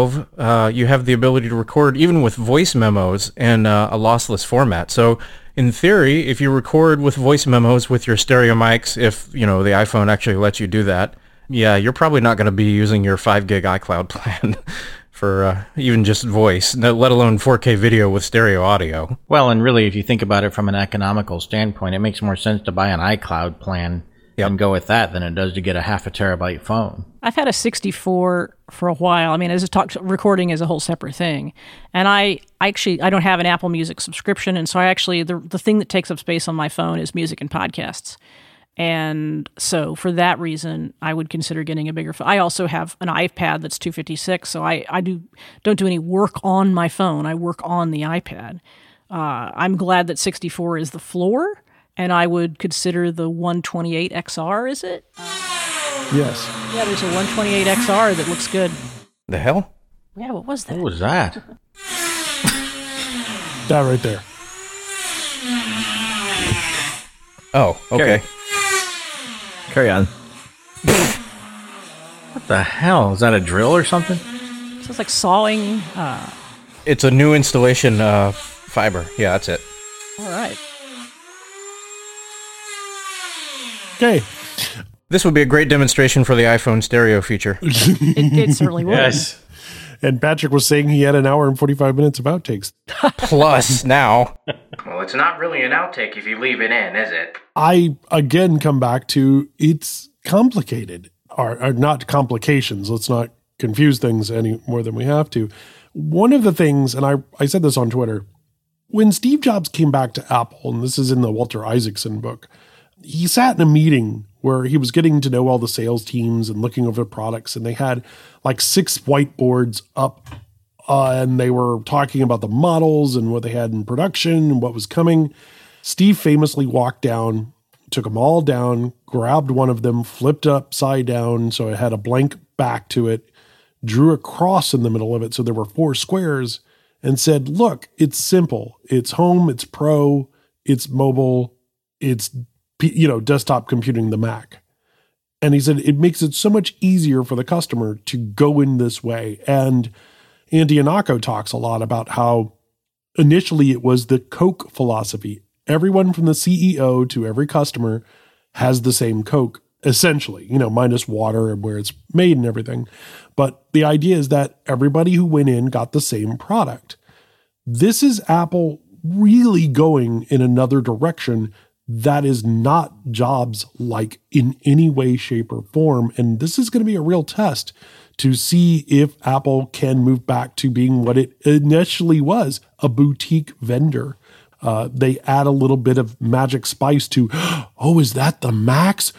12, you have the ability to record even with voice memos in a lossless format. So in theory, if you record with voice memos with your stereo mics, if the iPhone actually lets you do that, yeah, you're probably not going to be using your 5 gig iCloud plan. for even just voice, let alone 4K video with stereo audio. Well, and really, if you think about it from an economical standpoint, it makes more sense to buy an iCloud plan and go with that than it does to get a half a terabyte phone. I've had a 64 for a while. I mean, as recording is a whole separate thing. And I don't have an Apple Music subscription. And so the thing that takes up space on my phone is music and podcasts. And so for that reason, I would consider getting a bigger phone. I also have an iPad that's 256. So I don't do any work on my phone. I work on the iPad. I'm glad that 64 is the floor. And I would consider the 128 XR, is it? Yes. Yeah, there's a 128 XR that looks good. The hell? Yeah, what was that? What was that? That right there. Oh, okay. Carry on. What the hell? Is that a drill or something? So it's like sawing. It's a new installation fiber. Yeah, that's it. All right. Okay. This would be a great demonstration for the iPhone stereo feature. It certainly would. Yes. And Patrick was saying he had an hour and 45 minutes of outtakes. Plus, now. Well, it's not really an outtake if you leave it in, is it? I, again, come back to it's complicated. Or not complications. Let's not confuse things any more than we have to. One of the things, and I said this on Twitter, when Steve Jobs came back to Apple, and this is in the Walter Isaacson book, he sat in a meeting where he was getting to know all the sales teams and looking over the products, and they had like 6 whiteboards up, and they were talking about the models and what they had in production and what was coming. Steve famously walked down, took them all down, grabbed one of them, flipped upside down so it had a blank back to it, drew a cross in the middle of it so there were 4 squares, and said, look, it's simple. It's home, it's pro, it's mobile, it's desktop computing, the Mac. And he said, it makes it so much easier for the customer to go in this way. And Andy Anako talks a lot about how initially it was the Coke philosophy. Everyone from the CEO to every customer has the same Coke, essentially, minus water and where it's made and everything. But the idea is that everybody who went in got the same product. This is Apple really going in another direction that is not Jobs-like in any way, shape, or form. And this is going to be a real test to see if Apple can move back to being what it initially was, a boutique vendor. They add a little bit of magic spice to, oh, is that the Max?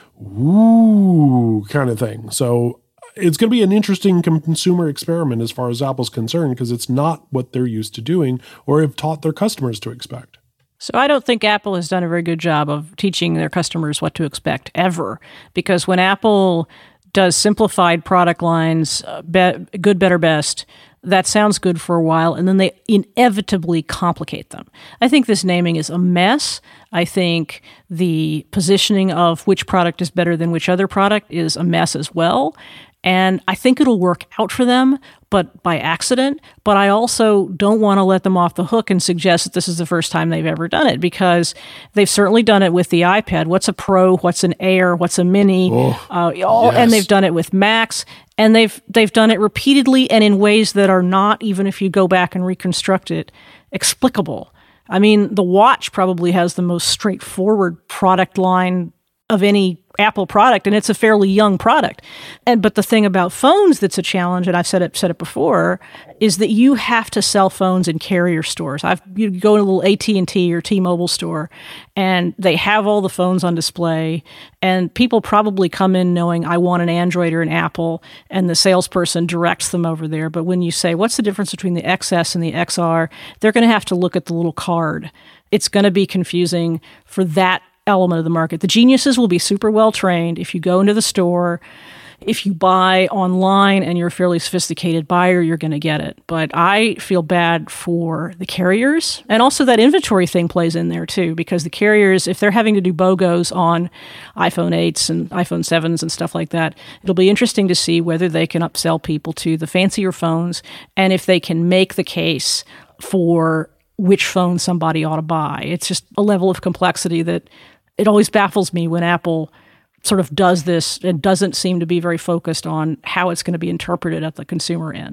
Ooh, kind of thing. So it's going to be an interesting consumer experiment as far as Apple's concerned, because it's not what they're used to doing or have taught their customers to expect. So I don't think Apple has done a very good job of teaching their customers what to expect ever, because when Apple does simplified product lines, good, better, best, that sounds good for a while, and then they inevitably complicate them. I think this naming is a mess. I think the positioning of which product is better than which other product is a mess as well. And I think it'll work out for them, but by accident. But I also don't want to let them off the hook and suggest that this is the first time they've ever done it, because they've certainly done it with the iPad. What's a Pro? What's an Air? What's a Mini? Yes. And they've done it with Macs, and they've done it repeatedly and in ways that are not, even if you go back and reconstruct it, explicable. I mean, the watch probably has the most straightforward product line of any Apple product, and it's a fairly young product. But the thing about phones that's a challenge, and I've said it before, is that you have to sell phones in carrier stores. You go to a little AT&T or T-Mobile store, and they have all the phones on display, and people probably come in knowing, I want an Android or an Apple, and the salesperson directs them over there. But when you say, what's the difference between the XS and the XR, they're going to have to look at the little card. It's going to be confusing for that element of the market. The geniuses will be super well trained. If you go into the store, if you buy online and you're a fairly sophisticated buyer, you're going to get it. But I feel bad for the carriers. And also that inventory thing plays in there too, because the carriers, if they're having to do BOGOs on iPhone 8s and iPhone 7s and stuff like that, it'll be interesting to see whether they can upsell people to the fancier phones and if they can make the case for which phone somebody ought to buy. It's just a level of complexity that it always baffles me when Apple sort of does this and doesn't seem to be very focused on how it's going to be interpreted at the consumer end.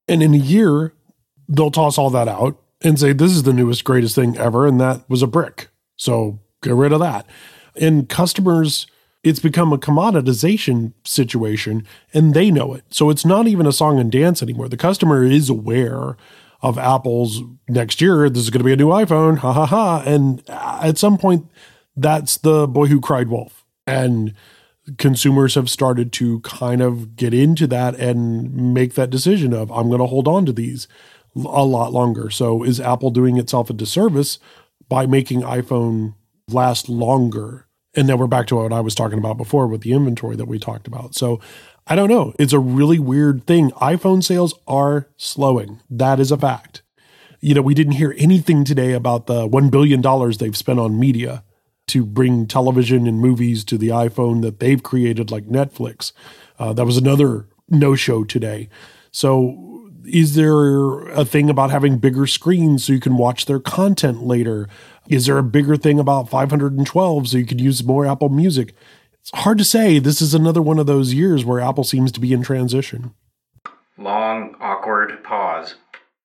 And in a year, they'll toss all that out and say, this is the newest, greatest thing ever. And that was a brick. So get rid of that. And customers, it's become a commoditization situation, and they know it. So it's not even a song and dance anymore. The customer is aware of Apple's next year, this is going to be a new iPhone, ha ha ha. And at some point, that's the boy who cried wolf. And consumers have started to kind of get into that and make that decision of, I'm going to hold on to these a lot longer. So is Apple doing itself a disservice by making iPhone last longer? And then we're back to what I was talking about before with the inventory that we talked about. So I don't know. It's a really weird thing. iPhone sales are slowing. That is a fact. We didn't hear anything today about the $1 billion they've spent on media to bring television and movies to the iPhone that they've created, like Netflix. That was another no-show today. So is there a thing about having bigger screens so you can watch their content later? Is there a bigger thing about 512 so you could use more Apple Music? It's hard to say. This is another one of those years where Apple seems to be in transition. Long, awkward pause.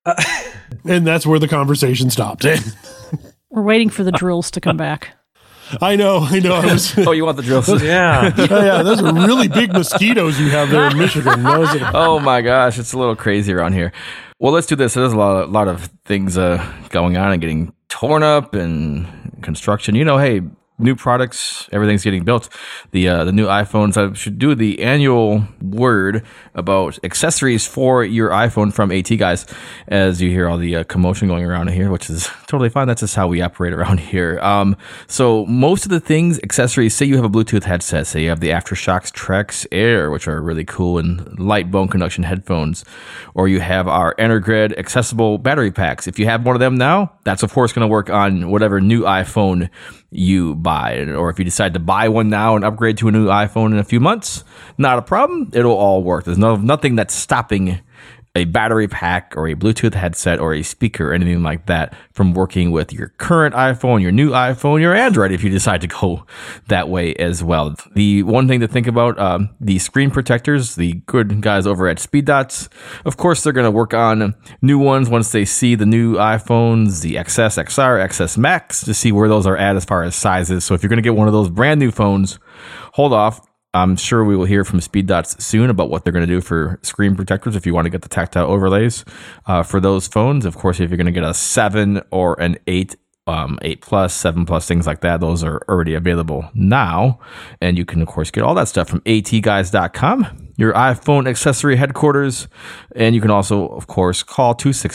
And that's where the conversation stopped. We're waiting for the drills to come back. I know. Oh, you want the drills? Yeah. Yeah, those are really big mosquitoes you have there in Michigan. Oh my gosh, it's a little crazy around here. Well, let's do this. There's a lot of things going on and getting torn up and construction. Hey, new products, everything's getting built. The new iPhones. I should do the annual word about accessories for your iPhone from AT Guys, as you hear all the commotion going around here, which is totally fine. That's just how we operate around here. So most of the things, accessories, say you have a Bluetooth headset, say you have the AfterShokz Trax Air, which are really cool, and light bone conduction headphones, or you have our Energrid accessible battery packs. If you have one of them now, that's of course going to work on whatever new iPhone you buy. Or if you decide to buy one now and upgrade to a new iPhone in a few months, not a problem. It'll all work. There's nothing that's stopping a battery pack or a Bluetooth headset or a speaker or anything like that from working with your current iPhone, your new iPhone, your Android, if you decide to go that way as well. The one thing to think about, the screen protectors, the good guys over at Speed Dots, of course, they're going to work on new ones once they see the new iPhones, the XS, XR, XS Max, to see where those are at as far as sizes. So if you're going to get one of those brand new phones, hold off. I'm sure we will hear from Speed Dots soon about what they're going to do for screen protectors if you want to get the tactile overlays for those phones. Of course, if you're going to get a 7 or an 8, 8 plus, 7 plus, things like that, those are already available now. And you can, of course, get all that stuff from atguys.com, your iPhone accessory headquarters. And you can also, of course, call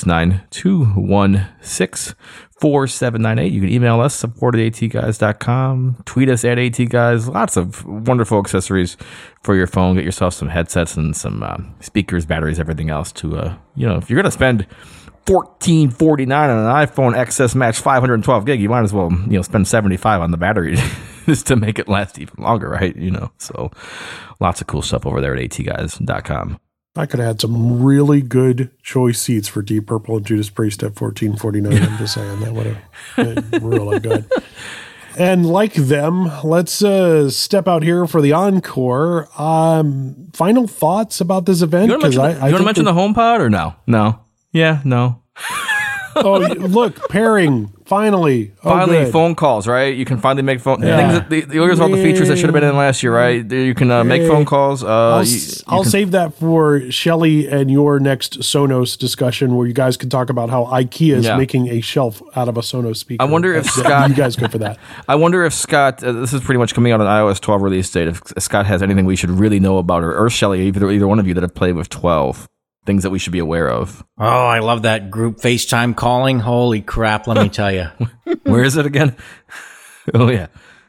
269-216-4798. You can email us, support@atguys.com, tweet us at atguys. Lots of wonderful accessories for your phone. Get yourself some headsets and some speakers, batteries, everything else to, if you're going to spend $14.49 on an iPhone XS Max 512 gig, you might as well, spend $75 on the battery just to make it last even longer, right? So lots of cool stuff over there at atguys.com. I could have had some really good choice seats for Deep Purple and Judas Priest at $14.49. I'm just saying that would have been really good. And like them, let's step out here for the encore. Final thoughts about this event? You want to mention the HomePod or no? No. Yeah, no. Oh, look, pairing. Finally, phone calls, right? You can finally make phone things. Here's all the features that should have been in last year, right? You can make phone calls. I'll save that for Shelly and your next Sonos discussion, where you guys can talk about how IKEA is making a shelf out of a Sonos speaker. I wonder if Scott, you guys go for that. I wonder if Scott, this is pretty much coming out on iOS 12 release date. If Scott has anything we should really know about, or Shelly, either one of you that have played with 12. Things that we should be aware of. Oh, I love that group FaceTime calling. Holy crap, let me tell you. Where is it again? Oh, yeah.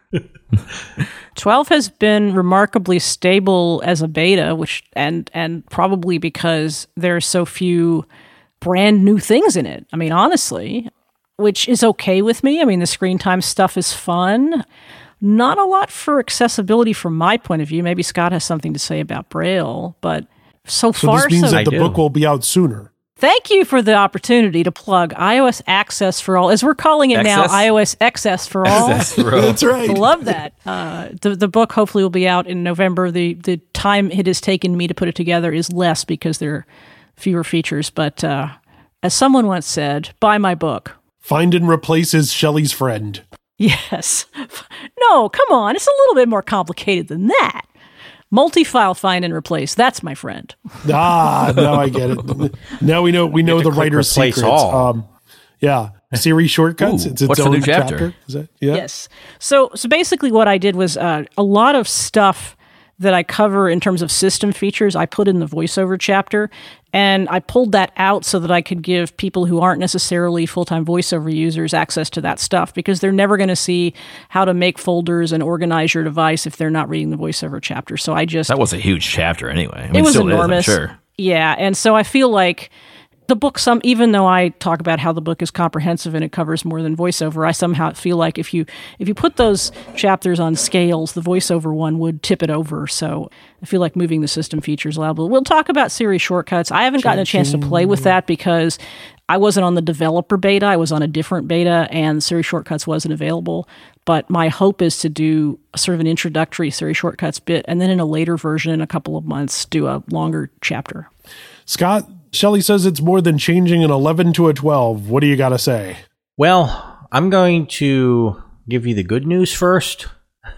12 has been remarkably stable as a beta, and probably because there are so few brand new things in it. I mean, honestly, which is okay with me. I mean, the screen time stuff is fun. Not a lot for accessibility from my point of view. Maybe Scott has something to say about Braille, but so far, this means that the book will be out sooner. Thank you for the opportunity to plug iOS Access for All, as we're calling it now, iOS Access for All. That's right. Love that. The book hopefully will be out in November. The time it has taken me to put it together is less because there fewer features. But as someone once said, buy my book. Find and replace is Shelley's friend. Yes. No, come on. It's a little bit more complicated than that. Multi-file find and replace. That's my friend. Now I get it. Now we know the writer's secrets. Yeah. Siri shortcuts. Ooh, it's its what's own the new chapter? Is that, yeah. Yes. So basically what I did was a lot of stuff that I cover in terms of system features, I put in the voiceover chapter, and I pulled that out so that I could give people who aren't necessarily full-time voiceover users access to that stuff, because they're never going to see how to make folders and organize your device if they're not reading the voiceover chapter. So that was a huge chapter anyway. I mean, it was still enormous. Is, I'm sure. Yeah, and so I feel like the book, even though I talk about how the book is comprehensive and it covers more than voiceover, I somehow feel like if you put those chapters on scales, the voiceover one would tip it over. So I feel like moving the system features allowable. We'll talk about Siri shortcuts. I haven't gotten a chance to play with that because I wasn't on the developer beta. I was on a different beta, and Siri shortcuts wasn't available. But my hope is to do sort of an introductory Siri shortcuts bit, and then in a later version, in a couple of months, do a longer chapter. Scott, Shelley says it's more than changing an 11 to a 12. What do you got to say? Well, I'm going to give you the good news first,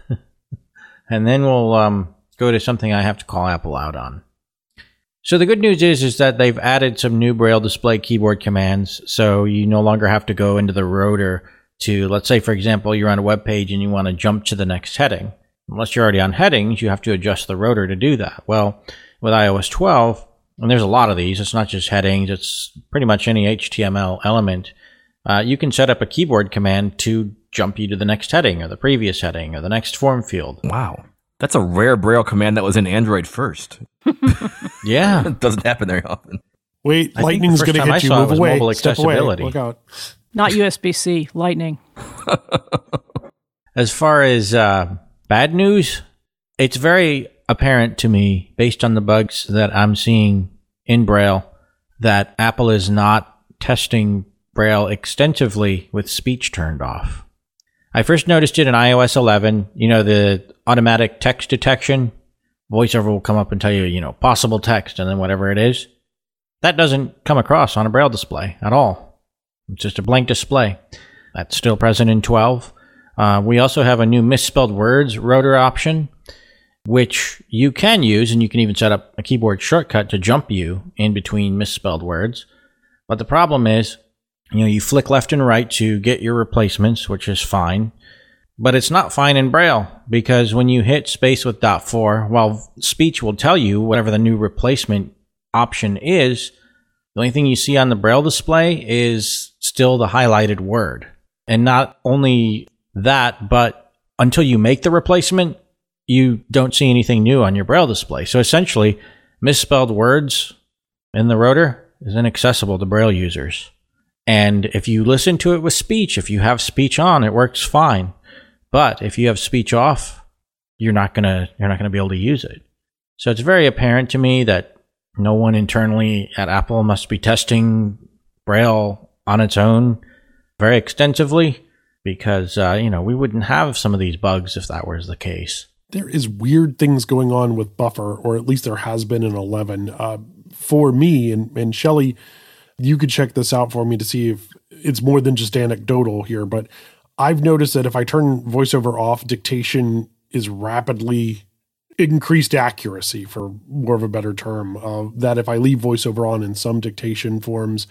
and then we'll go to something I have to call Apple out on. So the good news is that they've added some new Braille display keyboard commands, so you no longer have to go into the rotor to, let's say, for example, you're on a web page and you want to jump to the next heading. Unless you're already on headings, you have to adjust the rotor to do that. Well, with iOS 12, and there's a lot of these, it's not just headings, it's pretty much any HTML element, you can set up a keyboard command to jump you to the next heading or the previous heading or the next form field. Wow. That's a rare Braille command that was in Android first. Yeah. It doesn't happen very often. Wait, Lightning's going to hit you. Move away. Step away. Look out. Not USB-C, Lightning. As far as bad news, it's very apparent to me, based on the bugs that I'm seeing in Braille, that Apple is not testing Braille extensively with speech turned off. I first noticed it in iOS 11, the automatic text detection. VoiceOver will come up and tell you, possible text, and then whatever it is. That doesn't come across on a Braille display at all. It's just a blank display. That's still present in 12. We also have a new misspelled words rotor option, which you can use, and you can even set up a keyboard shortcut to jump you in between misspelled words. But the problem is, you flick left and right to get your replacements, which is fine. But it's not fine in Braille, because when you hit space with .4, while speech will tell you whatever the new replacement option is, the only thing you see on the Braille display is still the highlighted word. And not only that, but until you make the replacement, you don't see anything new on your Braille display. So essentially, misspelled words in the rotor is inaccessible to Braille users. And if you listen to it with speech, if you have speech on, it works fine. But if you have speech off, you're not gonna be able to use it. So it's very apparent to me that no one internally at Apple must be testing Braille on its own very extensively, because we wouldn't have some of these bugs if that was the case. There is weird things going on with buffer, or at least there has been in 11. For me, and Shelley, you could check this out for me to see if it's more than just anecdotal here, but I've noticed that if I turn VoiceOver off, dictation is rapidly increased accuracy, for more of a better term. That if I leave VoiceOver on in some dictation forms,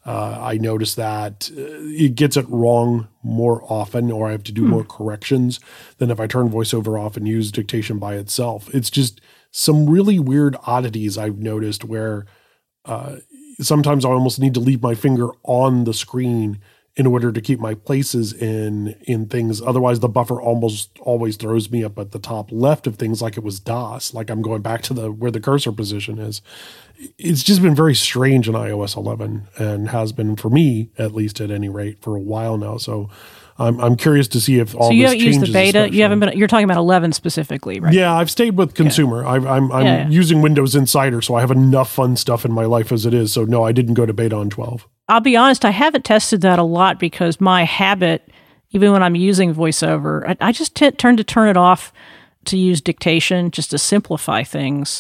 I notice that it gets it wrong more often, or I have to do more corrections than if I turn VoiceOver off and use dictation by itself. It's just some really weird oddities I've noticed where sometimes I almost need to leave my finger on the screen in order to keep my places in things. Otherwise, the buffer almost always throws me up at the top left of things like it was DOS, like I'm going back to where the cursor position is. It's just been very strange in iOS 11, and has been for me, at least at any rate, for a while now. So I'm curious to see if all this changes. So you haven't used the beta? You haven't been. You're talking about 11 specifically, right? Yeah, I've stayed with consumer. Okay. I'm using Windows Insider, so I have enough fun stuff in my life as it is. So no, I didn't go to beta on 12. I'll be honest, I haven't tested that a lot because my habit, even when I'm using VoiceOver, I just tend to turn it off to use dictation just to simplify things.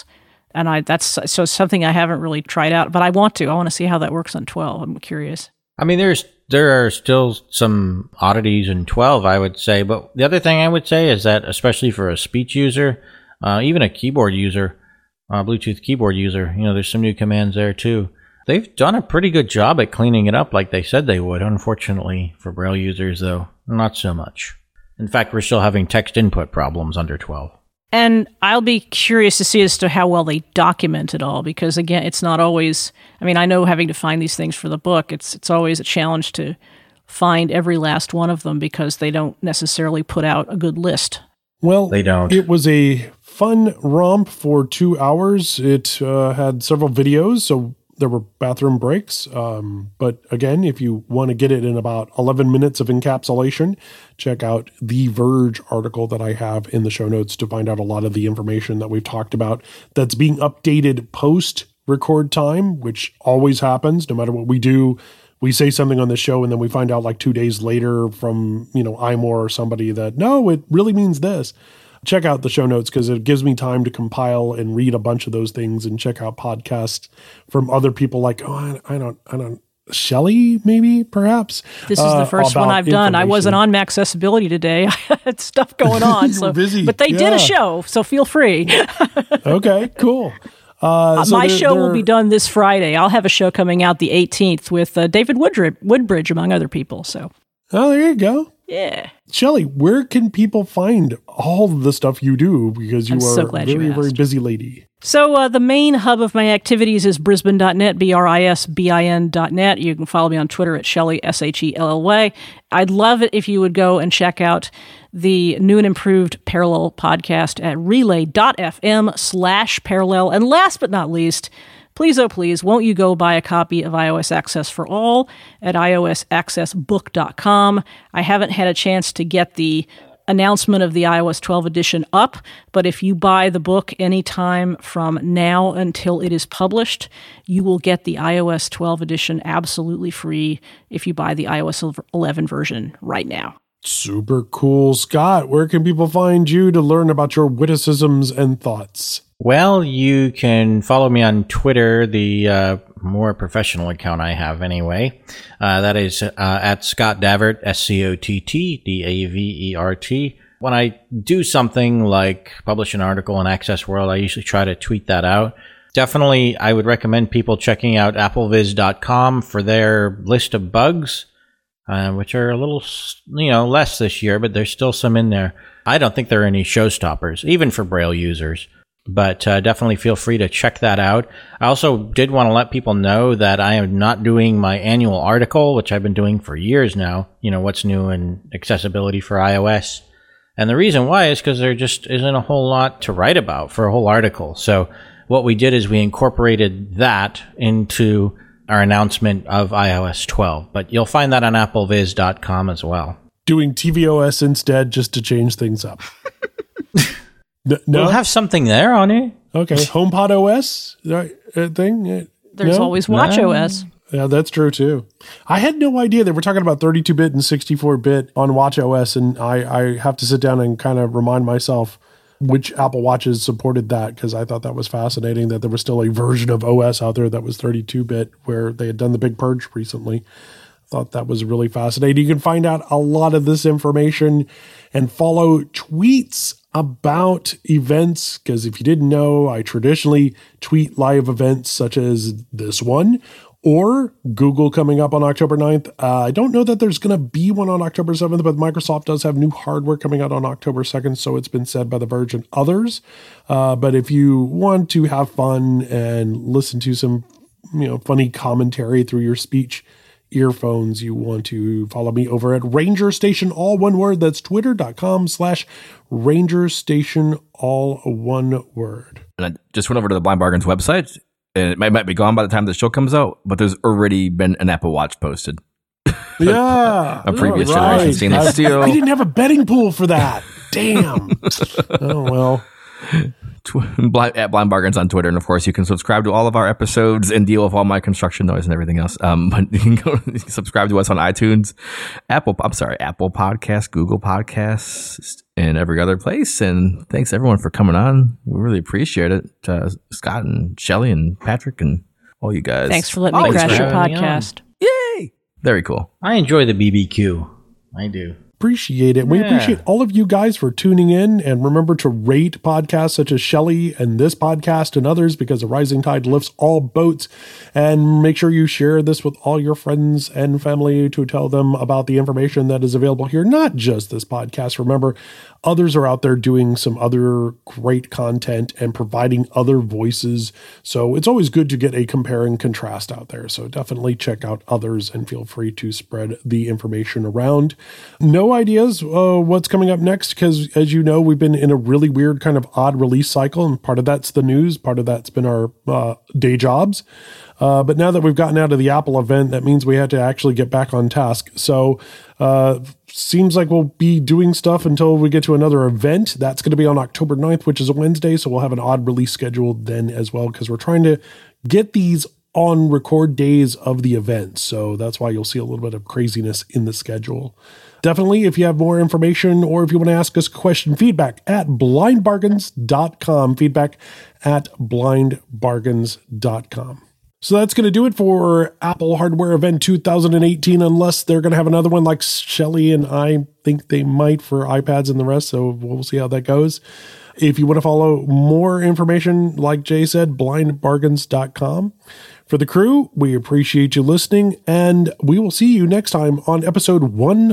And that's so something I haven't really tried out, but I want to. I want to see how that works on 12. I'm curious. I mean, there are still some oddities in 12, I would say. But the other thing I would say is that, especially for a speech user, even a keyboard user, Bluetooth keyboard user, there's some new commands there too. They've done a pretty good job at cleaning it up like they said they would. Unfortunately, for Braille users, though, not so much. In fact, we're still having text input problems under 12. And I'll be curious to see as to how well they document it all, because again, it's not always, I know having to find these things for the book, it's always a challenge to find every last one of them because they don't necessarily put out a good list. Well, they don't. It was a fun romp for 2 hours. It had several videos, so there were bathroom breaks. But again, if you want to get it in about 11 minutes of encapsulation, check out the Verge article that I have in the show notes to find out a lot of the information that we've talked about that's being updated post record time, which always happens no matter what we do. We say something on the show and then we find out like 2 days later from, iMore or somebody that, no, it really means this. Check out the show notes because it gives me time to compile and read a bunch of those things and check out podcasts from other people like, I don't, Shelley, maybe, perhaps. This is the first one I've done. I wasn't on Accessibility today. I had stuff going on. You were busy. But they did a show, so feel free. Okay, cool. My show will be done this Friday. I'll have a show coming out the 18th with David Woodbridge, among other people. So. Oh, there you go. Yeah. Shelley, where can people find all of the stuff you do? Because you are a very, very busy lady. So the main hub of my activities is brisbane.net, BRISBIN.net. You can follow me on Twitter at Shelley, SHELLY. I'd love it if you would go and check out the new and improved Parallel podcast at relay.fm/parallel. And last but not least, please, oh please, won't you go buy a copy of iOS Access for All at iosaccessbook.com. I haven't had a chance to get the announcement of the iOS 12 edition up, but if you buy the book anytime from now until it is published, you will get the iOS 12 edition absolutely free if you buy the iOS 11 version right now. Super cool. Scott, where can people find you to learn about your witticisms and thoughts? Well, you can follow me on Twitter, the more professional account I have anyway. That is at Scott Davert, SCOTT, DAVERT. When I do something like publish an article in Access World, I usually try to tweet that out. Definitely, I would recommend people checking out appleviz.com for their list of bugs, which are a little, less this year, but there's still some in there. I don't think there are any showstoppers, even for Braille users. But definitely feel free to check that out. I also did want to let people know that I am not doing my annual article, which I've been doing for years now, what's new in accessibility for iOS. And the reason why is because there just isn't a whole lot to write about for a whole article. So what we did is we incorporated that into our announcement of iOS 12. But you'll find that on appleviz.com as well. Doing tvOS instead just to change things up. No? We'll have something there on it. Okay. HomePod OS thing? There's always WatchOS. Yeah, that's true too. I had no idea they were talking about 32-bit and 64-bit on WatchOS, and I have to sit down and kind of remind myself which Apple Watches supported that, because I thought that was fascinating that there was still a version of OS out there that was 32-bit where they had done the big purge recently. Thought that was really fascinating. You can find out a lot of this information and follow tweets about events, because if you didn't know, I traditionally tweet live events such as this one or Google coming up on October 9th. I don't know that there's going to be one on October 7th, but Microsoft does have new hardware coming out on October 2nd, so it's been said by The Verge and others. But if you want to have fun and listen to some funny commentary through your speech earphones, you want to follow me over at Ranger Station, all one word. That's twitter.com/Ranger Station, all one word. And I just went over to the Blind Bargains website, and it might be gone by the time the show comes out, but there's already been an Apple Watch posted. Yeah. A previous generation stainless steel. We didn't have a betting pool for that. Damn. Oh, well. at Blind Bargains on Twitter. And of course, you can subscribe to all of our episodes and deal with all my construction noise and everything else. But you can go subscribe to us on iTunes, Apple Podcasts, Google Podcasts, and every other place. And thanks everyone for coming on. We really appreciate it. Scott and Shelly and Patrick and all you guys. Thanks for letting me crash your podcast. Yay! Very cool. I enjoy the BBQ. I do. Appreciate it. We appreciate all of you guys for tuning in, and remember to rate podcasts such as Shelly and this podcast and others, because a rising tide lifts all boats. And make sure you share this with all your friends and family to tell them about the information that is available here, not just this podcast. Remember, others are out there doing some other great content and providing other voices. So it's always good to get a compare and contrast out there. So definitely check out others and feel free to spread the information around. No ideas what's coming up next, because as you know, we've been in a really weird kind of odd release cycle, and part of that's the news, part of that's been our day jobs. But now that we've gotten out of the Apple event, that means we had to actually get back on task. So seems like we'll be doing stuff until we get to another event. That's going to be on October 9th, which is a Wednesday. So we'll have an odd release scheduled then as well, because we're trying to get these on record days of the event. So that's why you'll see a little bit of craziness in the schedule. Definitely, if you have more information or if you want to ask us a question, feedback at blindbargains.com. Feedback at blindbargains.com. So that's going to do it for Apple Hardware Event 2018, unless they're going to have another one like Shelly and I think they might for iPads and the rest. So we'll see how that goes. If you want to follow more information, like Jay said, blindbargains.com. For the crew, we appreciate you listening, and we will see you next time on episode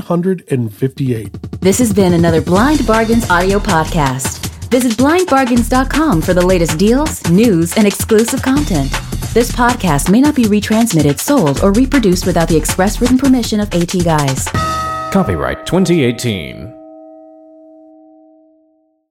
158. This has been another Blind Bargains audio podcast. Visit blindbargains.com for the latest deals, news, and exclusive content. This podcast may not be retransmitted, sold, or reproduced without the express written permission of AT Guys. Copyright 2018.